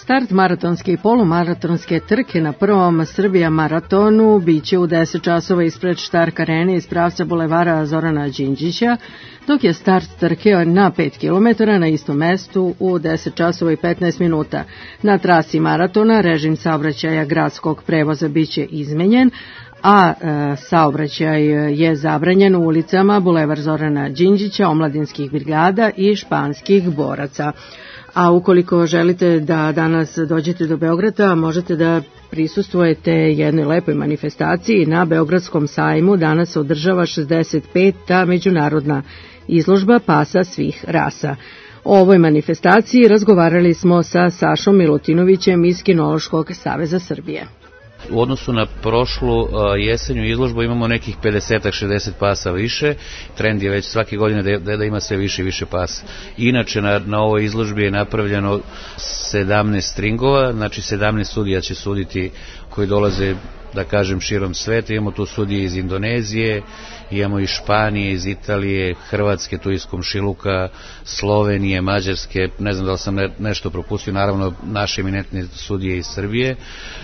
Start maratonske i polumaratonske trke na prvom Srbija maratonu biće u deset časova ispred Štark arene iz pravca bulevara Zorana Đinđića, dok je start trke na pet kilometara na istom mestu u deset časova i petnaest minuta. Na trasi maratona režim saobraćaja gradskog prevoza biće izmenjen, a e, saobraćaj je zabranjen u ulicama bulevar Zorana Đinđića, omladinskih brigada i španskih boraca. A ukoliko želite da danas dođete do Beograda, možete da prisustvujete jednoj lepoj manifestaciji na Beogradskom sajmu. Danas se održava šezdeset peta međunarodna izložba pasa svih rasa. O ovoj manifestaciji razgovarali smo sa Sašom Milutinovićem iz Kinološkog saveza Srbije. U odnosu na prošlu jesenju izložbu imamo nekih pedeset do šezdeset pasa više. Trend je već svake godine da, da ima sve više i više pasa. Inače na, na ovoj izložbi je napravljeno sedamnaest stringova, znači sedamnaest sudija će suditi koji dolaze, da kažem, širom sveta. Imamo tu sudije iz Indonezije, imamo iz Španije, iz Italije, Hrvatske, tu iz komšiluka, Slovenije, Mađarske, ne znam da li sam ne, nešto propustio, naravno naše eminentne sudije iz Srbije.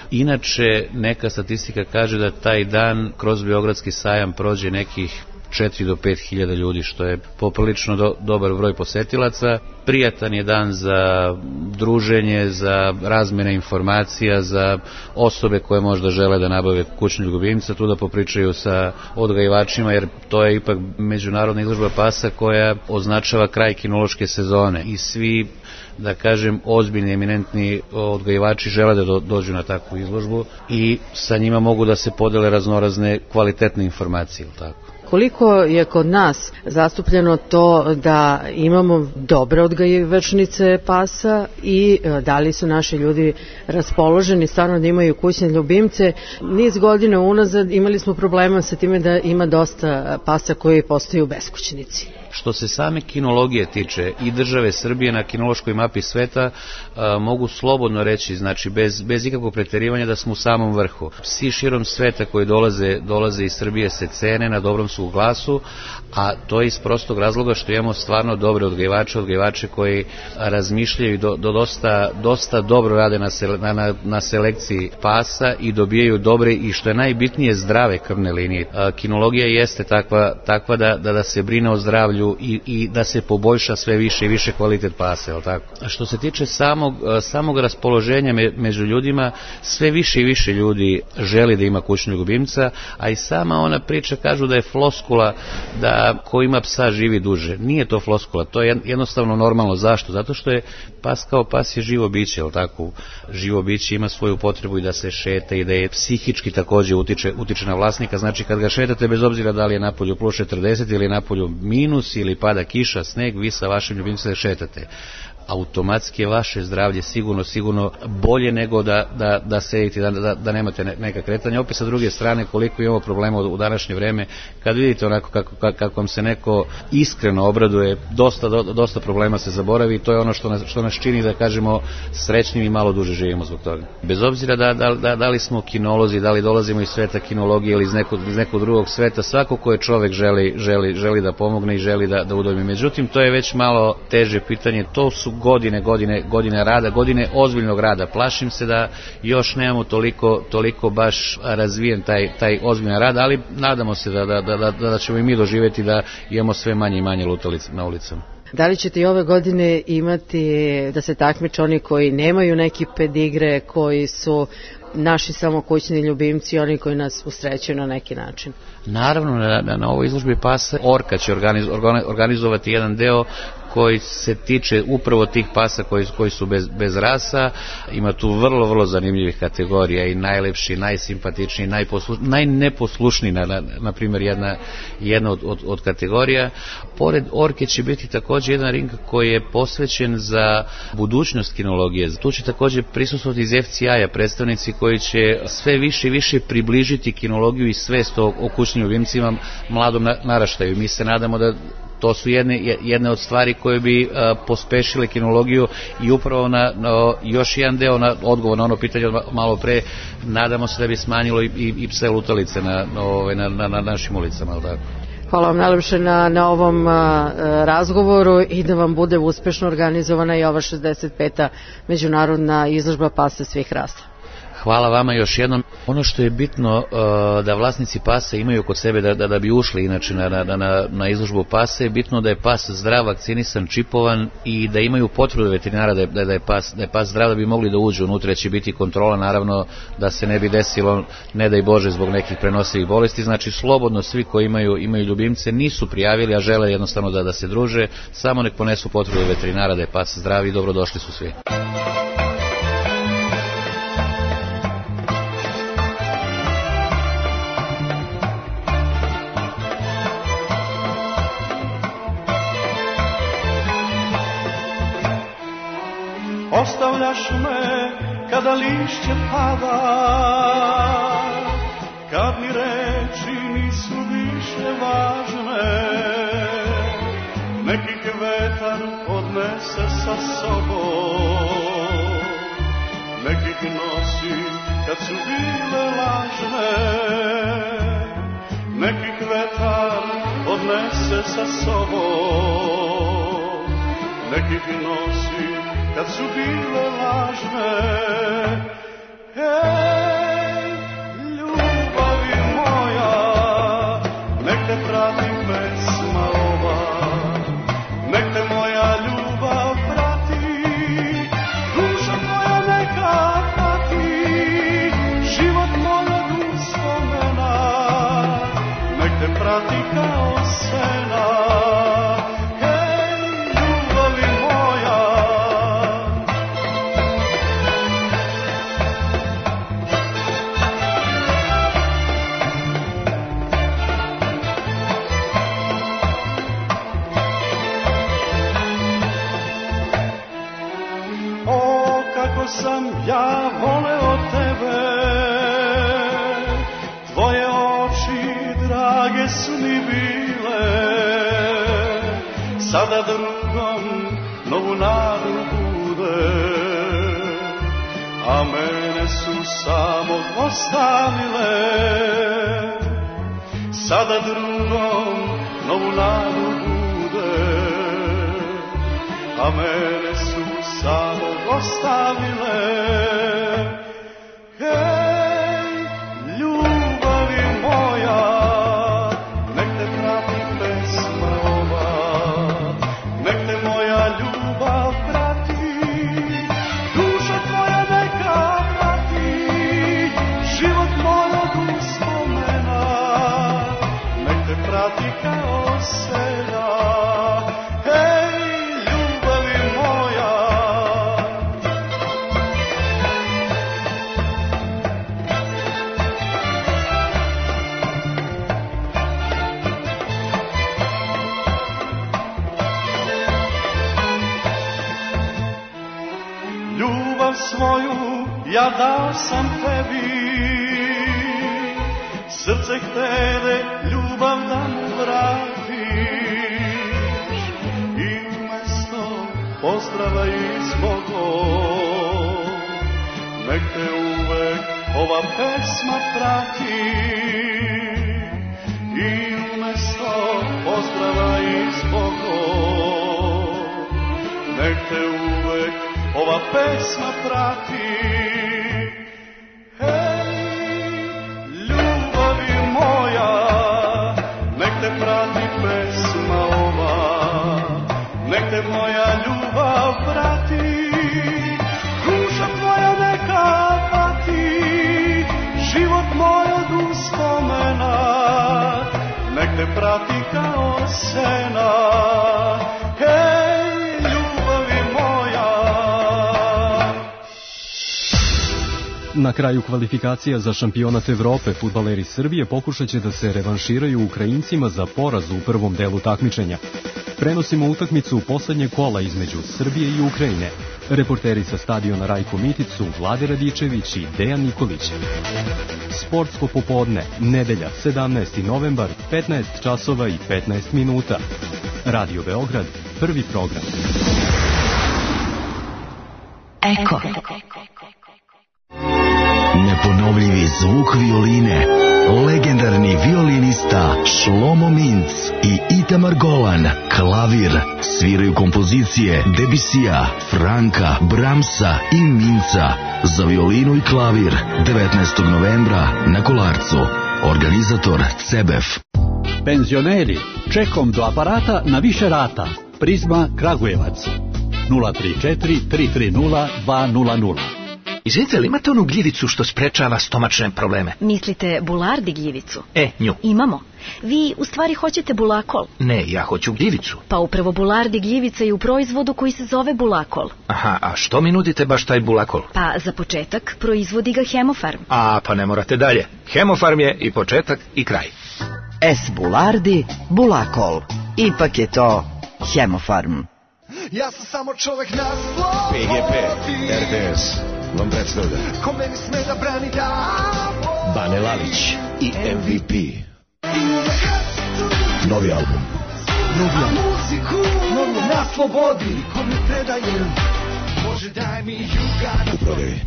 Inače, neka statistika kaže da taj dan kroz Beogradski sajam prođe nekih četiri do pet hiljada ljudi, što je poprilično do, dobar broj posetilaca. Prijatan je dan za druženje, za razmjene informacija, za osobe koje možda žele da nabave kućnog ljubimca, tu da popričaju sa odgajivačima, jer to je ipak međunarodna izložba pasa koja označava kraj kinološke sezone i svi, da kažem, ozbiljni, eminentni odgajivači žele da do, dođu na takvu izložbu i sa njima mogu da se podele raznorazne kvalitetne informacije, tako. Koliko je kod nas zastupljeno to da imamo dobre odgajivačnice pasa i da li su naši ljudi raspoloženi stvarno da imaju kućne ljubimce? Niz godina unazad imali smo problema sa time da ima dosta pasa koji postaju beskućnici. Što se same kinologije tiče i države Srbije na kinološkoj mapi sveta, a, mogu slobodno reći, znači bez, bez ikakvog preterivanja, da smo u samom vrhu. Psi širom sveta koji dolaze, dolaze iz Srbije se cene, na dobrom su u glasu, a to je iz prostog razloga što imamo stvarno dobre odgajivače, odgajivače koji razmišljaju do, do dosta, dosta dobro rade na, sele, na, na selekciji pasa i dobijaju dobre i, što je najbitnije, zdrave krvne linije. A, kinologija jeste takva, takva da, da, da se brine o zdravlju I, i da se poboljša sve više i više kvalitet pasa, je tako? A što se tiče samog, samog raspoloženja me, među ljudima, sve više i više ljudi želi da ima kućnog ljubimca, a i sama ona priča, kažu da je floskula da ko ima psa živi duže. Nije to floskula, to je jednostavno normalno. Zašto? Zato što je pas kao pas je živo biće, je tako? Živo biće ima svoju potrebu i da se šeta i da je psihički takođe utiče, utiče na vlasnika. Znači kad ga šetate, bez obzira da li je napolju plus četrdeset ili napolju minus ili pada kiša, sneg, vi sa vašim ljubimcem šetate. Automatski je vaše zdravlje sigurno, sigurno bolje nego da, da, da sedite, da, da, da nemate neka kretanja. Opet sa druge strane, koliko imamo problema u današnje vreme, kad vidite onako kako, kako vam se neko iskreno obraduje, dosta, do, dosta problema se zaboravi i to je ono što nas, što nas čini, da kažemo, srećnim i malo duže živimo zbog toga. Bez obzira da, da, da, da li smo kinolozi, da li dolazimo iz sveta kinologije ili iz nekog, iz nekog drugog sveta, svako ko je čovek želi, želi, želi da pomogne i želi da, da udomi. Međutim, to je već malo teže pitanje, to su godine, godine, godine rada, godine ozbiljnog rada. Plašim se da još nemamo toliko, toliko baš razvijen taj, taj ozbiljan rad, ali nadamo se da, da, da, da ćemo i mi doživjeti da imamo sve manje i manje lutalica na ulicama. Da li ćete i ove godine imati da se takmiče oni koji nemaju neki pedigre, koji su naši samo kućni ljubimci, oni koji nas usrećuju na neki način? Naravno, na, na, na ovoj izložbi pasa Orka će organiz, organizovati jedan deo koji se tiče upravo tih pasa koji, koji su bez, bez rasa. Ima tu vrlo, vrlo zanimljivih kategorija i najlepši, najsimpatičniji, najposluš, najneposlušniji, na, na, na primjer jedna, jedna od, od, od kategorija. Pored Orke će biti također jedan ring koji je posvećen za budućnost kinologije. Tu će također prisustvovati iz F C I-a predstavnici koji će sve više i više približiti kinologiju i svest o, o kućnim ljubimcima mladom naraštaju. Mi se nadamo da to su jedne, jedne od stvari koje bi uh, pospešile kinologiju i upravo na, na još jedan deo na odgovor na ono pitanje malo pre, nadamo se da bi smanjilo i, i, i pse lutalice na, na, na, na, na našim ulicama, ali tako. Hvala vam najlepše na, na ovom a, razgovoru i da vam bude uspešno organizovana i ova šezdeset peta međunarodna izložba pasa svih rasa. Hvala vama još jednom. Ono što je bitno uh, da vlasnici pasa imaju kod sebe da, da, da bi ušli inače na, na, na, na izložbu pasa, je bitno da je pas zdrav, vakcinisan, čipovan i da imaju potvrdu veterinara da je, da je, pas, da je pas zdrav da bi mogli da uđu. Unutra će biti kontrola, naravno da se ne bi desilo, ne daj Bože, zbog nekih prenosivih bolesti. Znači slobodno svi koji imaju, imaju ljubimce, nisu prijavili, a žele jednostavno da, da se druže, samo nek ponesu potvrdu veterinara da je pas zdrav i dobrodošli su svi. Ostavljaš me kada lišće pada, kad mi reči nisu više važne, nekih vetar odnese sa sobom, nekih nosi kad su bile lažne, nekih vetar odnese sa sobom, nekih nosi kad su bile lažne. Hej, ljubavi moja, nek te prati pesma ova, nek te moja ljubav prati, duša tvoja neka prati, život mojeg uspomena, nek te prati kao sena. Sam ja voleo tebe, tvoje oči drage su mi bile, sada drugom novu nadu bude, a mene su samo ostavile, sada drugom novu nadu bude, a mene su samo ostavile. Hej, ljubavi moja, nek te prati pesma ova, nek te moja ljubav prati, duša tvoja neka prati, život mojeg uspomena, nek te prati kao sena. Svoju ja dao sam tebi, srce htede ljubav da mu vratiš, i umesto pozdrava izbogom, nek te uvek ova pesma prati, i umesto pozdrava izbogom, nek te uvek ova pesma prati. Hej, ljubavi moja, nek te prati pesma ova, nek te moja ljubav prati, duša tvoja neka pati, život moj od uspomena, nek te prati kao sena. Hej, na kraju kvalifikacija za šampionat Evrope fudbaleri Srbije pokušat će da se revanširaju Ukrajincima za poraz u prvom delu takmičenja. Prenosimo utakmicu poslednjeg kola između Srbije i Ukrajine. Reporteri sa stadiona Rajko Mitić su Vlade Radičević i Dejan Nikolić. Sportsko popodne, nedelja, sedamnaesti novembar, petnaest časova i petnaest minuta. Radio Beograd, prvi program. Eko. Neponovljivi zvuk violine legendarni violinista Šlomo Minc i Itamar Golan, klavir, sviraju kompozicije Debusija, Franka, Bramsa i Minca za violinu i klavir devetnaestog novembra na Kolarcu. Organizator Cebef. Penzioneri, čekom do aparata na više rata. Prizma Kragujevac. nula tri četiri tri tri nula dva nula nula. Izvinite, ali imate onu gljivicu što sprečava stomačne probleme? Mislite bulardi gljivicu? E, nju. Imamo. Vi u stvari hoćete bulakol. Ne, ja hoću gljivicu. Pa upravo bulardi gljivica je u proizvodu koji se zove bulakol. Aha, a što mi nudite baš taj bulakol? Pa za početak proizvodi ga Hemofarm. A, pa ne morate dalje. Hemofarm je i početak i kraj. S bulardi, bulakol. Ipak je to Hemofarm. Ja sam samo čovek na slobodi. P G P, R T S vam predstavlja Ko meni sme da brani da Bane Lalić i M V P. Novi album. Novi album. Novi na slobodi. Ko mi predaje, Bože daj mi juga. U prodaji.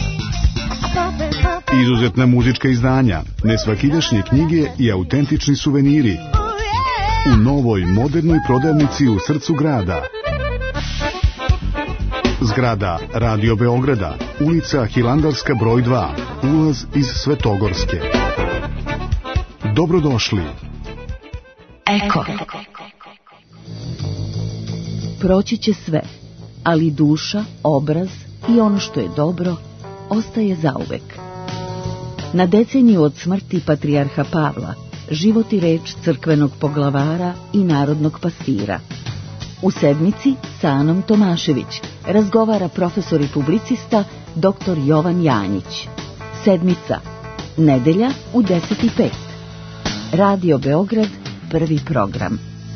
Izuzetna muzička izdanja, nesvakidašnje knjige i autentični suveniri. U novoj modernoj prodavnici u srcu grada. Zgrada Radio Beograda, ulica Hilandarska broj dva, ulaz iz Svetogorske. Dobrodošli. Eko. Proći će sve, ali duša, obraz i ono što je dobro ostaje zauvek. Na deceniju od smrti patrijarha Pavla, život i reč crkvenog poglavara i narodnog pastira. U sedmici sa Anom Tomašević razgovara profesor i publicista doktor Jovan Janjić. Sedmica, nedelja u deset i pet. Radio Beograd, prvi program.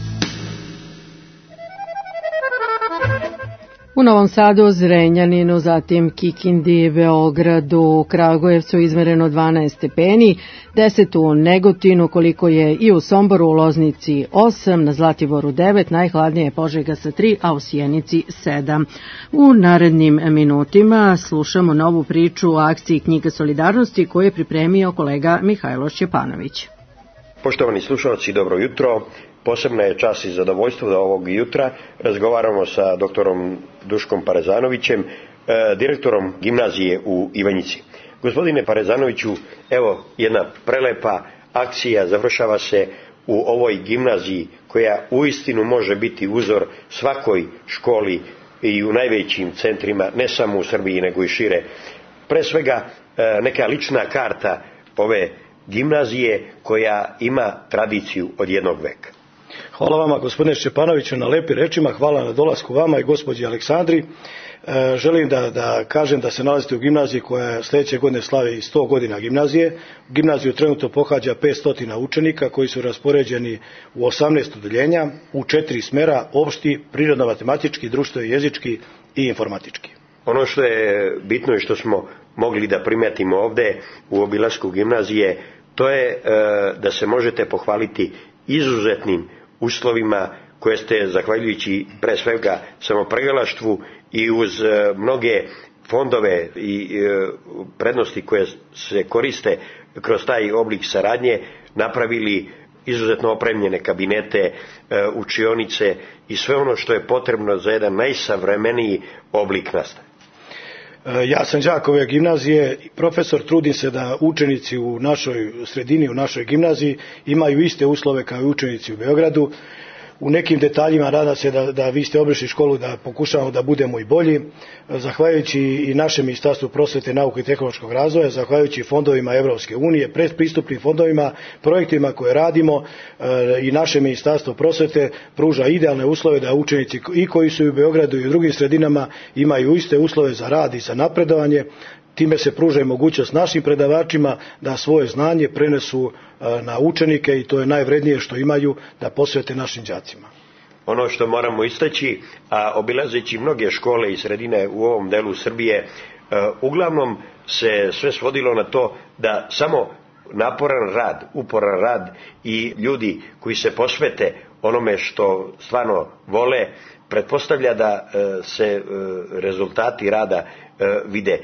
U Novom Sadu, Zrenjaninu, zatim Kikindi, Beogradu, Kragujevcu izmereno dvanaest stepeni, deset u Negotinu, koliko je i u Somboru, u Loznici osam, na Zlatiboru devet, najhladnije je Požega sa tri, a u Sjenici sedam. U narednim minutima slušamo novu priču o akciji Knjiga solidarnosti koju je pripremio kolega Mihajlo Šćepanović. Poštovani slušalci, dobro jutro. Posebna je čast i zadovoljstvo da ovog jutra razgovaramo sa doktorom Duškom Parezanovićem, direktorom gimnazije u Ivanjici. Gospodine Parezanoviću, evo jedna prelepa akcija završava se u ovoj gimnaziji koja uistinu može biti uzor svakoj školi i u najvećim centrima, ne samo u Srbiji nego i šire. Pre svega neka lična karta ove gimnazije koja ima tradiciju od jednog veka. Hvala vama, gospodine Šćepanoviću, na lepim rečima, hvala na dolasku vama i gospođi Aleksandri. E, želim da, da kažem da se nalazite u gimnaziji koja sljedeće godine slavi sto godina gimnazije. Gimnaziju trenutno pohađa petsto učenika koji su raspoređeni u osamnaest odeljenja, u četiri smera, opšti, prirodno-matematički, društveno-jezički i informatički. Ono što je bitno i što smo mogli da primetimo ovde u obilasku gimnazije, to je e, da se možete pohvaliti izuzetnim uslovima koje ste, zahvaljujući pre svega samopregalaštvu i uz e, mnoge fondove i e, prednosti koje se koriste kroz taj oblik saradnje, napravili izuzetno opremljene kabinete, e, učionice i sve ono što je potrebno za jedan najsavremeniji oblik nastave. Ja sam đak ove gimnazije, profesor, trudim se da učenici u našoj sredini, u našoj gimnaziji imaju iste uslove kao i učenici u Beogradu. U nekim detaljima rada se da, da vi ste obišli školu, da pokušavamo da budemo i bolji. Zahvaljujući i našem Ministarstvu prosvete, nauke i tehnološkog razvoja, zahvaljujući fondovima Evropske unije, predpristupnim fondovima, projektima koje radimo, i naše Ministarstvo prosvete pruža idealne uslove da učenici i koji su u Beogradu i u drugim sredinama imaju iste uslove za rad i za napredovanje. Time se pruža i mogućnost našim predavačima da svoje znanje prenesu na učenike i to je najvrednije što imaju, da posvete našim đacima. Ono što moramo istaći, a obilazeći mnoge škole i sredine u ovom delu Srbije, uglavnom se sve svodilo na to da samo naporan rad, uporan rad i ljudi koji se posvete onome što stvarno vole, pretpostavlja da se rezultati rada vide.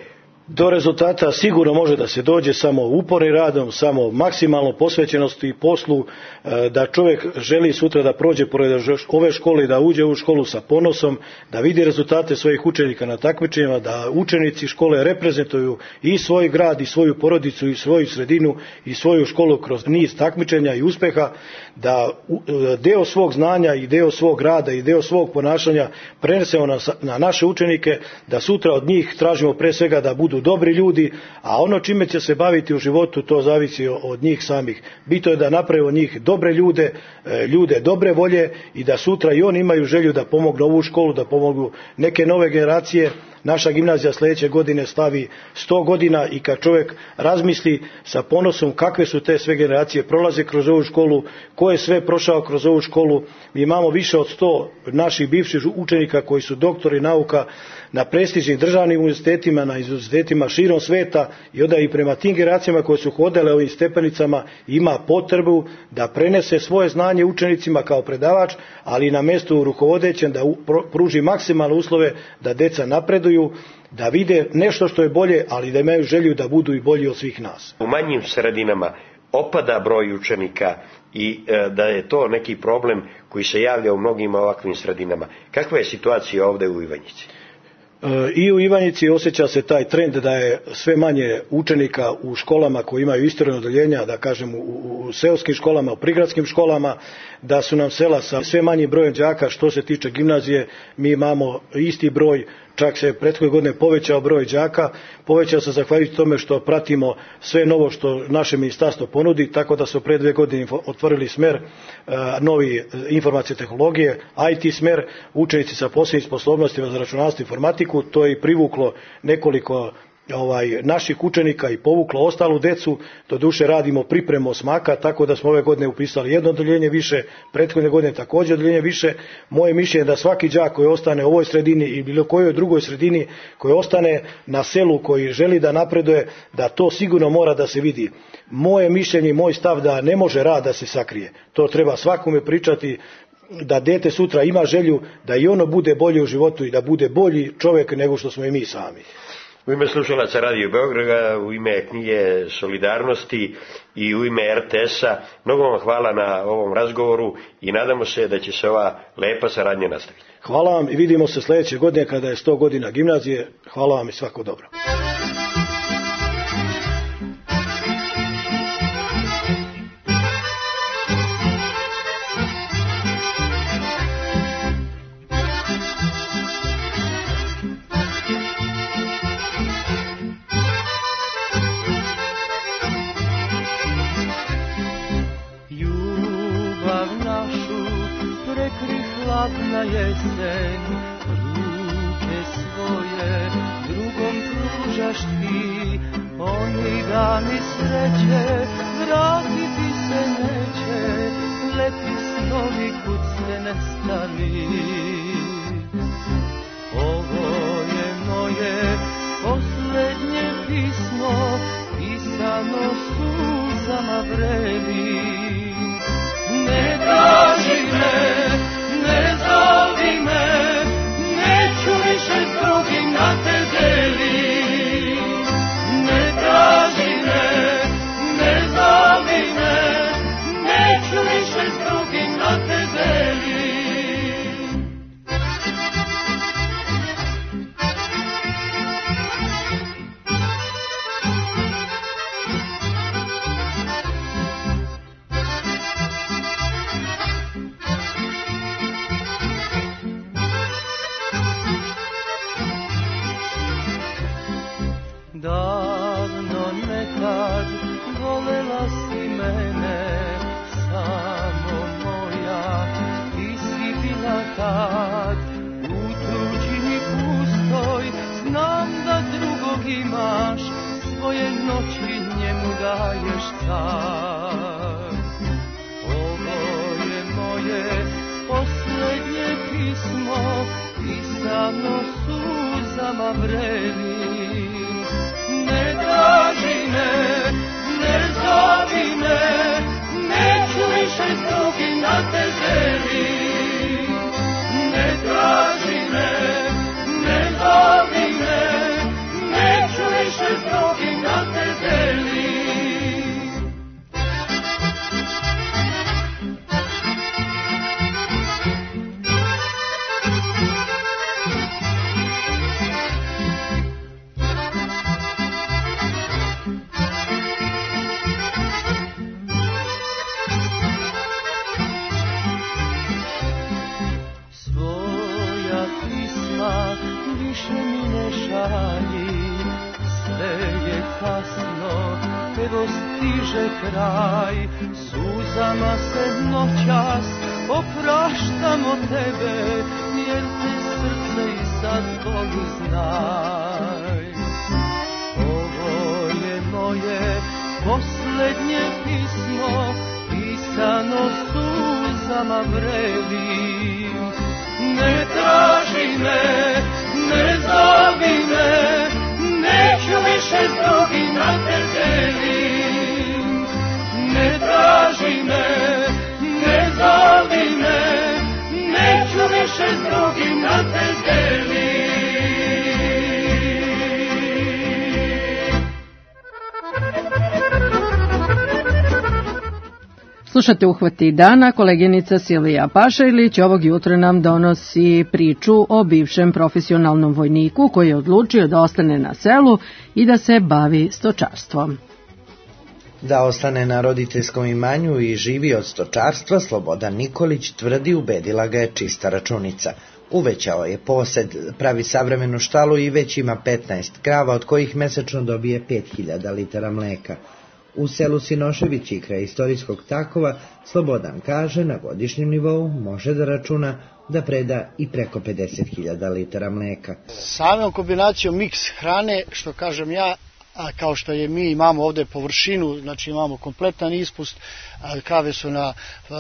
Do rezultata sigurno može da se dođe samo upornim radom, samo maksimalno posvećenosti poslu, da čovjek želi sutra da prođe pored ove škole i da uđe u školu sa ponosom, da vidi rezultate svojih učenika na takmičenjima, da učenici škole reprezentuju i svoj grad i svoju porodicu i svoju sredinu i svoju školu kroz niz takmičenja i uspeha, da deo svog znanja i deo svog rada i deo svog ponašanja prenesemo na, na naše učenike, da sutra od njih tražimo pre svega da budu dobri ljudi, a ono čime će se baviti u životu to zavisi od njih samih. Bitno je da naprave od njih dobre ljude, ljude dobre volje i da sutra i oni imaju želju da pomognu ovu školu, da pomognu neke nove generacije. Naša gimnazija sljedeće godine slavi sto godina i kad čovjek razmisli sa ponosom kakve su te sve generacije prolaze kroz ovu školu, ko je sve prošao kroz ovu školu, mi imamo više od sto naših bivših učenika koji su doktori nauka na prestižnim državnim univerzitetima, na univerzitetima širom sveta i onda i prema tim generacijama koje su hodale ovim stepenicama ima potrebu da prenese svoje znanje učenicima kao predavač, ali i na mjestu rukovodećem da pruži maksimalne uslove da deca napreduju, da vide nešto što je bolje, ali da imaju želju da budu i bolji od svih nas. U manjim sredinama opada broj učenika i e, da je to neki problem koji se javlja u mnogim ovakvim sredinama. Kakva je situacija ovdje u Ivanjici? I u Ivanjici osjeća se taj trend da je sve manje učenika u školama koji imaju istorno odeljenja, da kažem u, u seoskim školama, u prigradskim školama, da su nam sela sa sve manjim brojem đaka. Što se tiče gimnazije, mi imamo isti broj, čak se prethodne godine povećao broj đaka, povećao se zahvaljujući tome što pratimo sve novo što naše ministarstvo ponudi, tako da su pre dve godine otvorili smer novi informacije tehnologije, I T smer, učenici sa posebnim sposobnostima za računarstvo i informatiku, to je i privuklo nekoliko ovaj, naših učenika i povuklo ostalu decu, doduše radimo pripremu osmaka, tako da smo ove godine upisali jedno odeljenje više, prethodne godine također odeljenje više. Moje mišljenje je da svaki đak koji ostane u ovoj sredini i bilo kojoj drugoj sredini koji ostane na selu, koji želi da napreduje, da to sigurno mora da se vidi. Moje mišljenje i moj stav da ne može rad da se sakrije. To treba svakome pričati, da dete sutra ima želju da i ono bude bolje u životu i da bude bolji čovjek nego što smo i mi sami. U ime slušalaca Radio Beograda, u ime knjige Solidarnosti i u ime R T S-a, mnogo vam hvala na ovom razgovoru i nadamo se da će se ova lepa saradnja nastaviti. Hvala vam i vidimo se sljedeće godine kada je sto godina gimnazije. Hvala vam i svako dobro. Hladna jesen, ruke svoje drugom pružaš ti, oni dani sreće vratiti se neće, lepi snovi kucne nestani. Ovo je moje posljednje pismo, pisano suzama vreli. Ne traži me, ne zovi me, neću više s drugim na te deli. Ne traži me, ne zovi me, neću više s drugim na te deli. Davno nekad volela si mene, samo moja, ti si bila tad. U tuđini pustoj znam da drugog imaš, svoje noći njemu daješ car. Ovo je moje posljednje pismo, pisano suzama vreli. Ne traži me, ne zovi me, neću više s drugim na te želi. Ne traži me, ne zovi me, neću više bliže kraj, suzama se noćas opraštamo tebe, jer te srce i sad boli, znaj. Ovo je moje poslednje pismo, pisano suzama vrelim. Ne traži me, ne zovi me, neću više s drugim da te delim. Ne traži me, ne zovi me, neću više s drugim da te delim. Slušate Uhvati dana, koleginica Silvija Pašajlić ovog jutra nam donosi priču o bivšem profesionalnom vojniku koji je odlučio da ostane na selu i da se bavi stočarstvom. Da ostane na roditeljskom imanju i živi od stočarstva, Slobodan Nikolić tvrdi, ubedila ga je čista računica. Uvećao je posed, pravi savremenu štalu i već ima petnaest krava, od kojih mesečno dobije pet hiljada litara mleka. U selu Sinoševići kraj istorijskog Takova, Slobodan kaže, na godišnjem nivou može da računa da preda i preko pedeset hiljada litara mleka. Samom kombinacijom miks hrane, što kažem ja, a kao što je mi imamo ovde površinu, znači imamo kompletan ispust, krave su na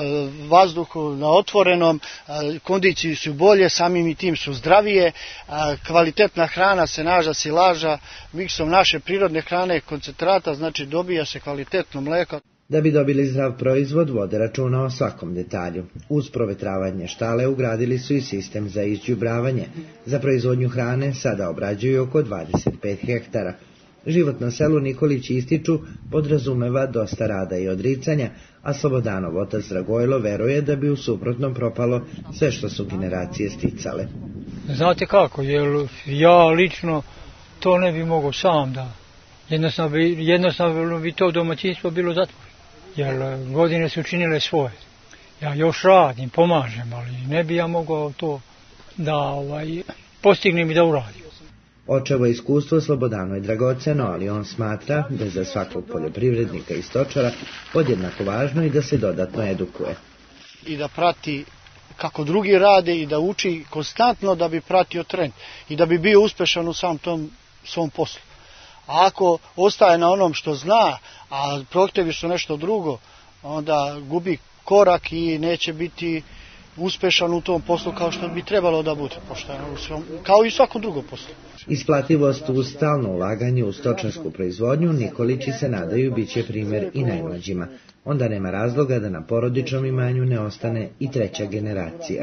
vazduhu, na otvorenom, kondiciji su bolje, samim i tim su zdravije, kvalitetna hrana se naža silaža, miksom naše prirodne hrane, koncentrata, znači dobija se kvalitetno mleko. Da bi dobili zdrav proizvod, vode računa o svakom detalju. Uz provetravanje štale ugradili su i sistem za izđubravanje. Za proizvodnju hrane sada obrađuju oko dvadeset pet hektara. Život na selu, Nikolić ističu, podrazumeva dosta rada i odricanja, a Slobodanov otac Dragojlo veruje da bi u suprotnom propalo sve što su generacije sticale. Znate kako, jer ja lično to ne bi mogao sam da. Jednostavno bi, jednostavno bi to domaćinstvo bilo zatvoreno, jer godine su učinile svoje. Ja još radim, pomažem, ali ne bi ja mogao to da ovaj, postignem i da uradim. Očevo iskustvo Slobodanu je dragoceno, ali on smatra da je za svakog poljoprivrednika i stočara podjednako važno i da se dodatno edukuje. I da prati kako drugi rade i da uči konstantno da bi pratio trend i da bi bio uspešan u sam tom svom poslu. A ako ostaje na onom što zna, a prohtjevi su nešto drugo, onda gubi korak i neće biti uspešan u tom poslu kao što bi trebalo da bude, kao i u svakom drugom poslu. Isplativost uz stalno ulaganje u stočarsku proizvodnju, Nikolići se nadaju biće primjer i najmlađima. Onda nema razloga da na porodičnom imanju ne ostane i treća generacija.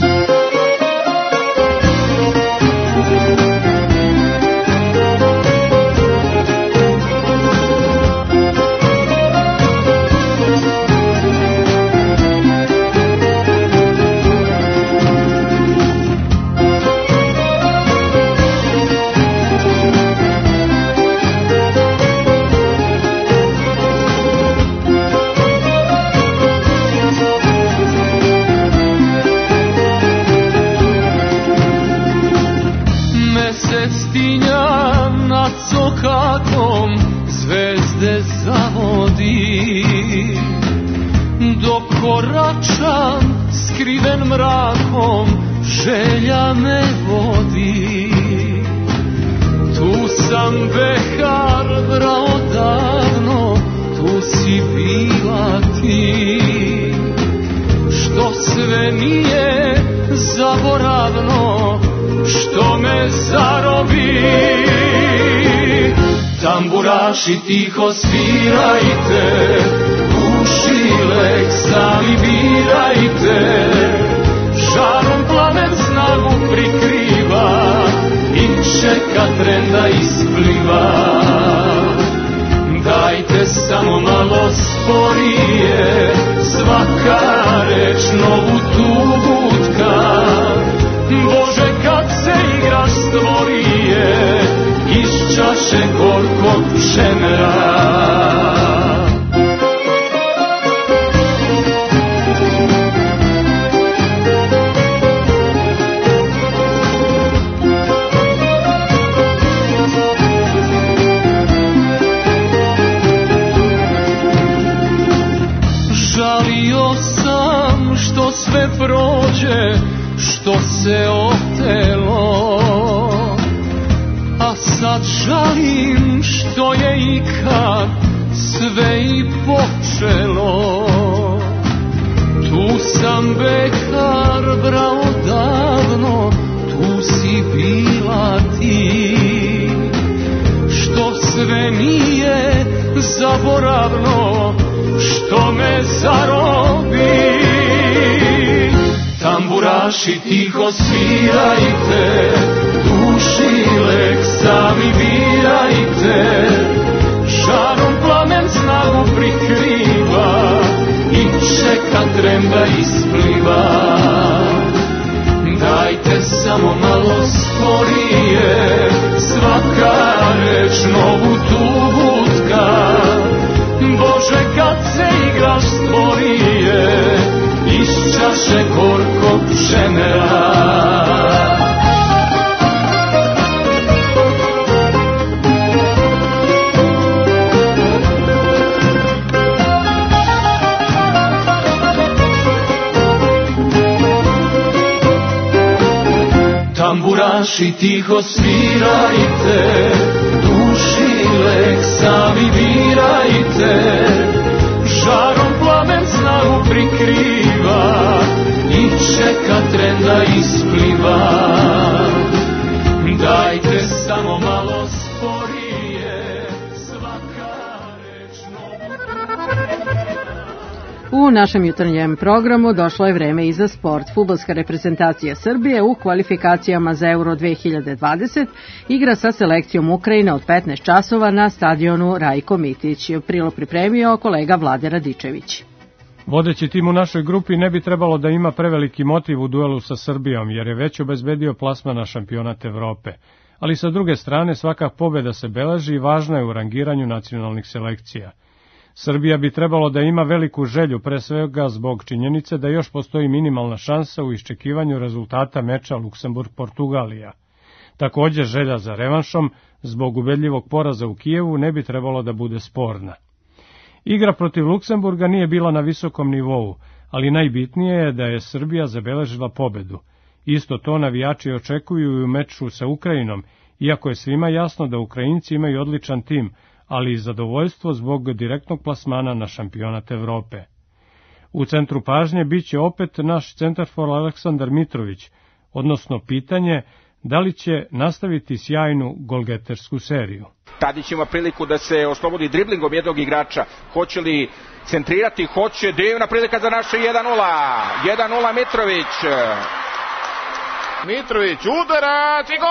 Kakom zvezde zavodi, dok koračam skriven mrakom, želja me vodi. Tu sam behar brao davno, tu si bila ti, što sve nije zaboravno, što me zarobi. Tamburaši tiho svirajte, uši lek sami birajte, žarom plamen snagu prikriva i čeka trenda ispliva. Dajte samo malo sporije, svaka reč novu tugutka, Bože kad se igra stvorije, iz čaše gorkog pšena. sve prođe što se otelo, a sad žalim što je ikad sve i počelo. Tu sam bekar brao davno, tu si bila ti, što sve nije zaboravno, što me zarobi. Tamburaši tiho svirajte, duši lek sami birajte, žarom plamen snagu prikriva i čeka tren da ispliva. Dajte samo malo sporije, svaka reč novu tugu tka. Bože, kad se igraš stvorije, iz čaše gorkog pšenera. Tamburaši tiho svirajte, duši lek sami birajte, žarom plamen snagu prikriva i čeka tren da ispliva. Dajte samo malo sporije, svaka reč novu. U našem jutarnjem programu došlo je vreme i za sport. Fudbalska reprezentacija Srbije u kvalifikacijama za Euro dve hiljade dvadeset igra sa selekcijom Ukrajine od petnaest časova na stadionu Rajko Mitić. Prilog pripremio kolega Vlade Radičević. Vodeći tim u našoj grupi ne bi trebalo da ima preveliki motiv u duelu sa Srbijom, jer je već obezbedio plasman na šampionat Evrope. Ali sa druge strane svaka pobeda se beleži i važna je u rangiranju nacionalnih selekcija. Srbija bi trebalo da ima veliku želju, pre svega zbog činjenice da još postoji minimalna šansa u iščekivanju rezultata meča Luksemburg-Portugalija. Također želja za revanšom, zbog ubedljivog poraza u Kijevu, ne bi trebalo da bude sporna. Igra protiv Luksemburga nije bila na visokom nivou, ali najbitnije je da je Srbija zabeležila pobedu. Isto to navijači očekuju i u meču sa Ukrajinom, iako je svima jasno da Ukrajinci imaju odličan tim, ali i zadovoljstvo zbog direktnog plasmana na šampionat Evrope. U centru pažnje bit će opet naš centarfor Aleksandar Mitrović, odnosno pitanje da li će nastaviti sjajnu golgetersku seriju. Tadić ima priliku da se oslobodi driblingom jednog igrača. Hoće li centrirati? Hoće. Divna prilika za naše jedan nula. jedan nula Mitrović. Mitrović udarac i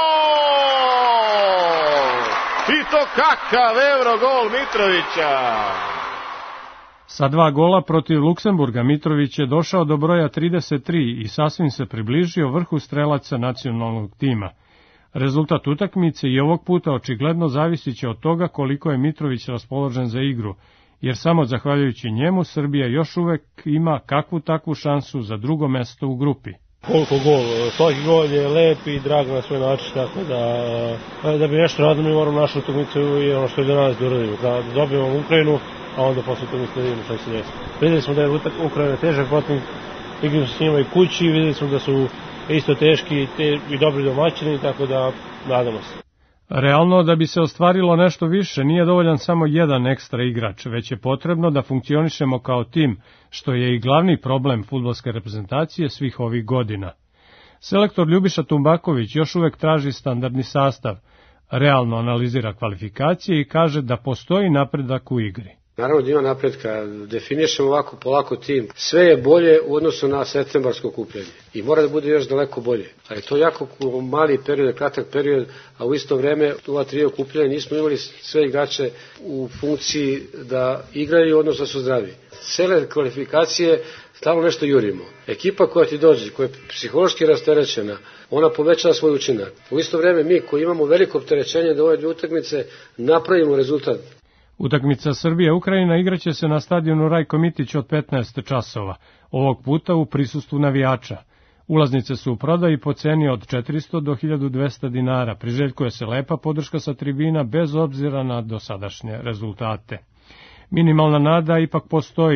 gol! I to kakav Eurogol Mitrovića! Sa dva gola protiv Luksemburga Mitrović je došao do broja trideset tri i sasvim se približio vrhu strelaca nacionalnog tima. Rezultat utakmice i ovog puta očigledno zavisit će od toga koliko je Mitrović raspoložen za igru, jer samo zahvaljujući njemu Srbija još uvek ima kakvu takvu šansu za drugo mesto u grupi. Koliko gol, svaki gol je lep i drag na svoj način, tako da da bi nešto radili mi moramo našu utakmicu i ono što je do nas da uradimo, da dobijemo Ukrajinu, a onda posle utakmice da vidimo šta se desi. Videli smo da je Ukrajina težak protiv, igrali smo s njima i kući, videli smo da su isto teški te, i dobri domaćini, tako da nadamo se. Realno, da bi se ostvarilo nešto više, nije dovoljan samo jedan ekstra igrač, već je potrebno da funkcionišemo kao tim, što je i glavni problem fudbalske reprezentacije svih ovih godina. Selektor Ljubiša Tumbaković još uvek traži standardni sastav, realno analizira kvalifikacije i kaže da postoji napredak u igri. Naravno da ima napretka, definišemo ovako polako tim. Sve je bolje u odnosu na septembarsko okupljanje i mora da bude još daleko bolje. Ali to je jako mali period, kratak period, a u isto vreme ova tri okupljanja nismo imali sve igrače u funkciji da igraju, odnosno da su zdravi. Cele kvalifikacije stalno nešto jurimo. Ekipa koja ti dođe, koja je psihološki rasterećena, ona povećava svoj učinak. U isto vreme mi koji imamo veliko opterećenje da ove dvije utakmice napravimo rezultat. Utakmica Srbija-Ukrajina igraće se na stadionu Rajko Mitić od petnaest časova, ovog puta u prisustvu navijača. Ulaznice su u prodaji po ceni od četiristo do hiljadu dvesta dinara, priželjkuje se lepa podrška sa tribina bez obzira na dosadašnje rezultate. Minimalna nada ipak postoji,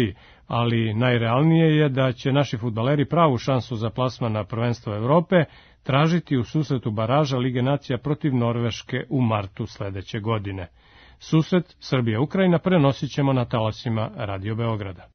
ali najrealnije je da će naši fudbaleri pravu šansu za plasman na prvenstvo Evrope tražiti u susretu baraža Lige nacija protiv Norveške u martu sledeće godine. Susret Srbija-Ukrajina prenosit ćemo na talasima Radio Beograda.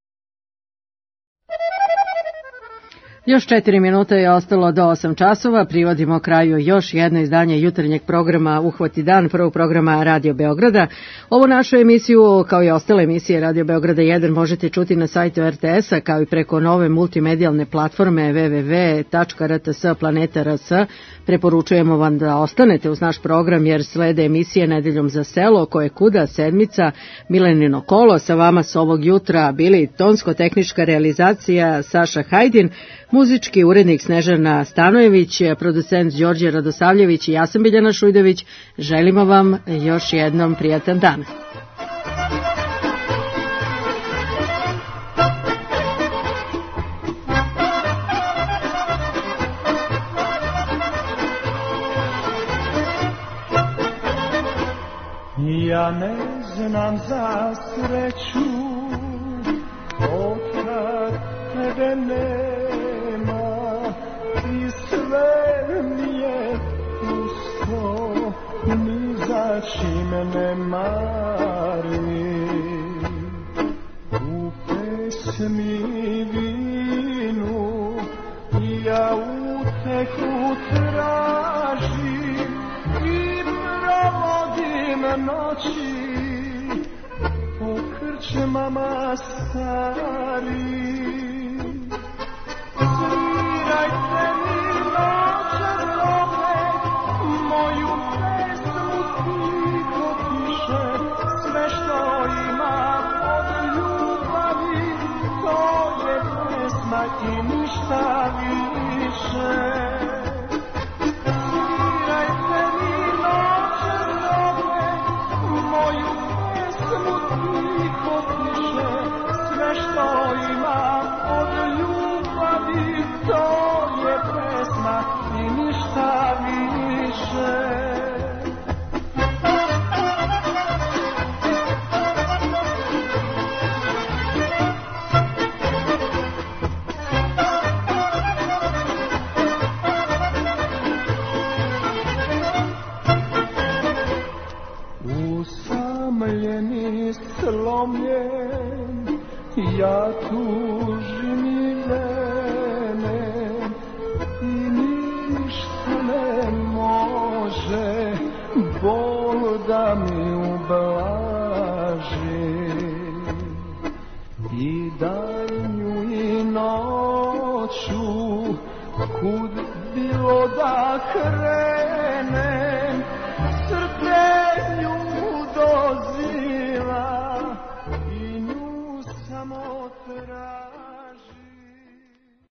Još četiri minuta je ostalo do osam časova, privodimo kraju još jedno izdanje jutarnjeg programa Uhvati dan, prvog programa Radio Beograda. Ovu našu emisiju, kao i ostale emisije Radio Beograda jedan, možete čuti na sajtu er te es a, kao i preko nove multimedijalne platforme w w w tačka r t s planeta tačka r s. Preporučujemo vam da ostanete uz naš program jer slede emisije Nedeljom za selo, Koje kuda, Sedmica, Milenino kolo. Sa vama s ovog jutra bili tonsko-tehnička realizacija Saša Hajdin, muzički urednik Snežana Stanojević, producent Đorđe Radosavljević i ja sam Biljana Šujdović. Želimo vam još jednom prijatan dan. Ja ne znam za sreću otkad tebe nema i sve mi je pusto, ni za čime ne marim. U pesmi vinu ja utehu tražim i provodim noći po krčmama stari. Svirajte mi noće zove, moju pesmu tiho piše, sve što ima od ljubavi, to je pesma i ništa više. Svirajte mi noće zove, moju pesmu tiho piše, sve što ima od ljubavi, to je pesma i ništa više. Usamljen i slomljen, ja tužim i venem i ništa ne može bol da mi ublaži. I danju i noću kud bilo da krene,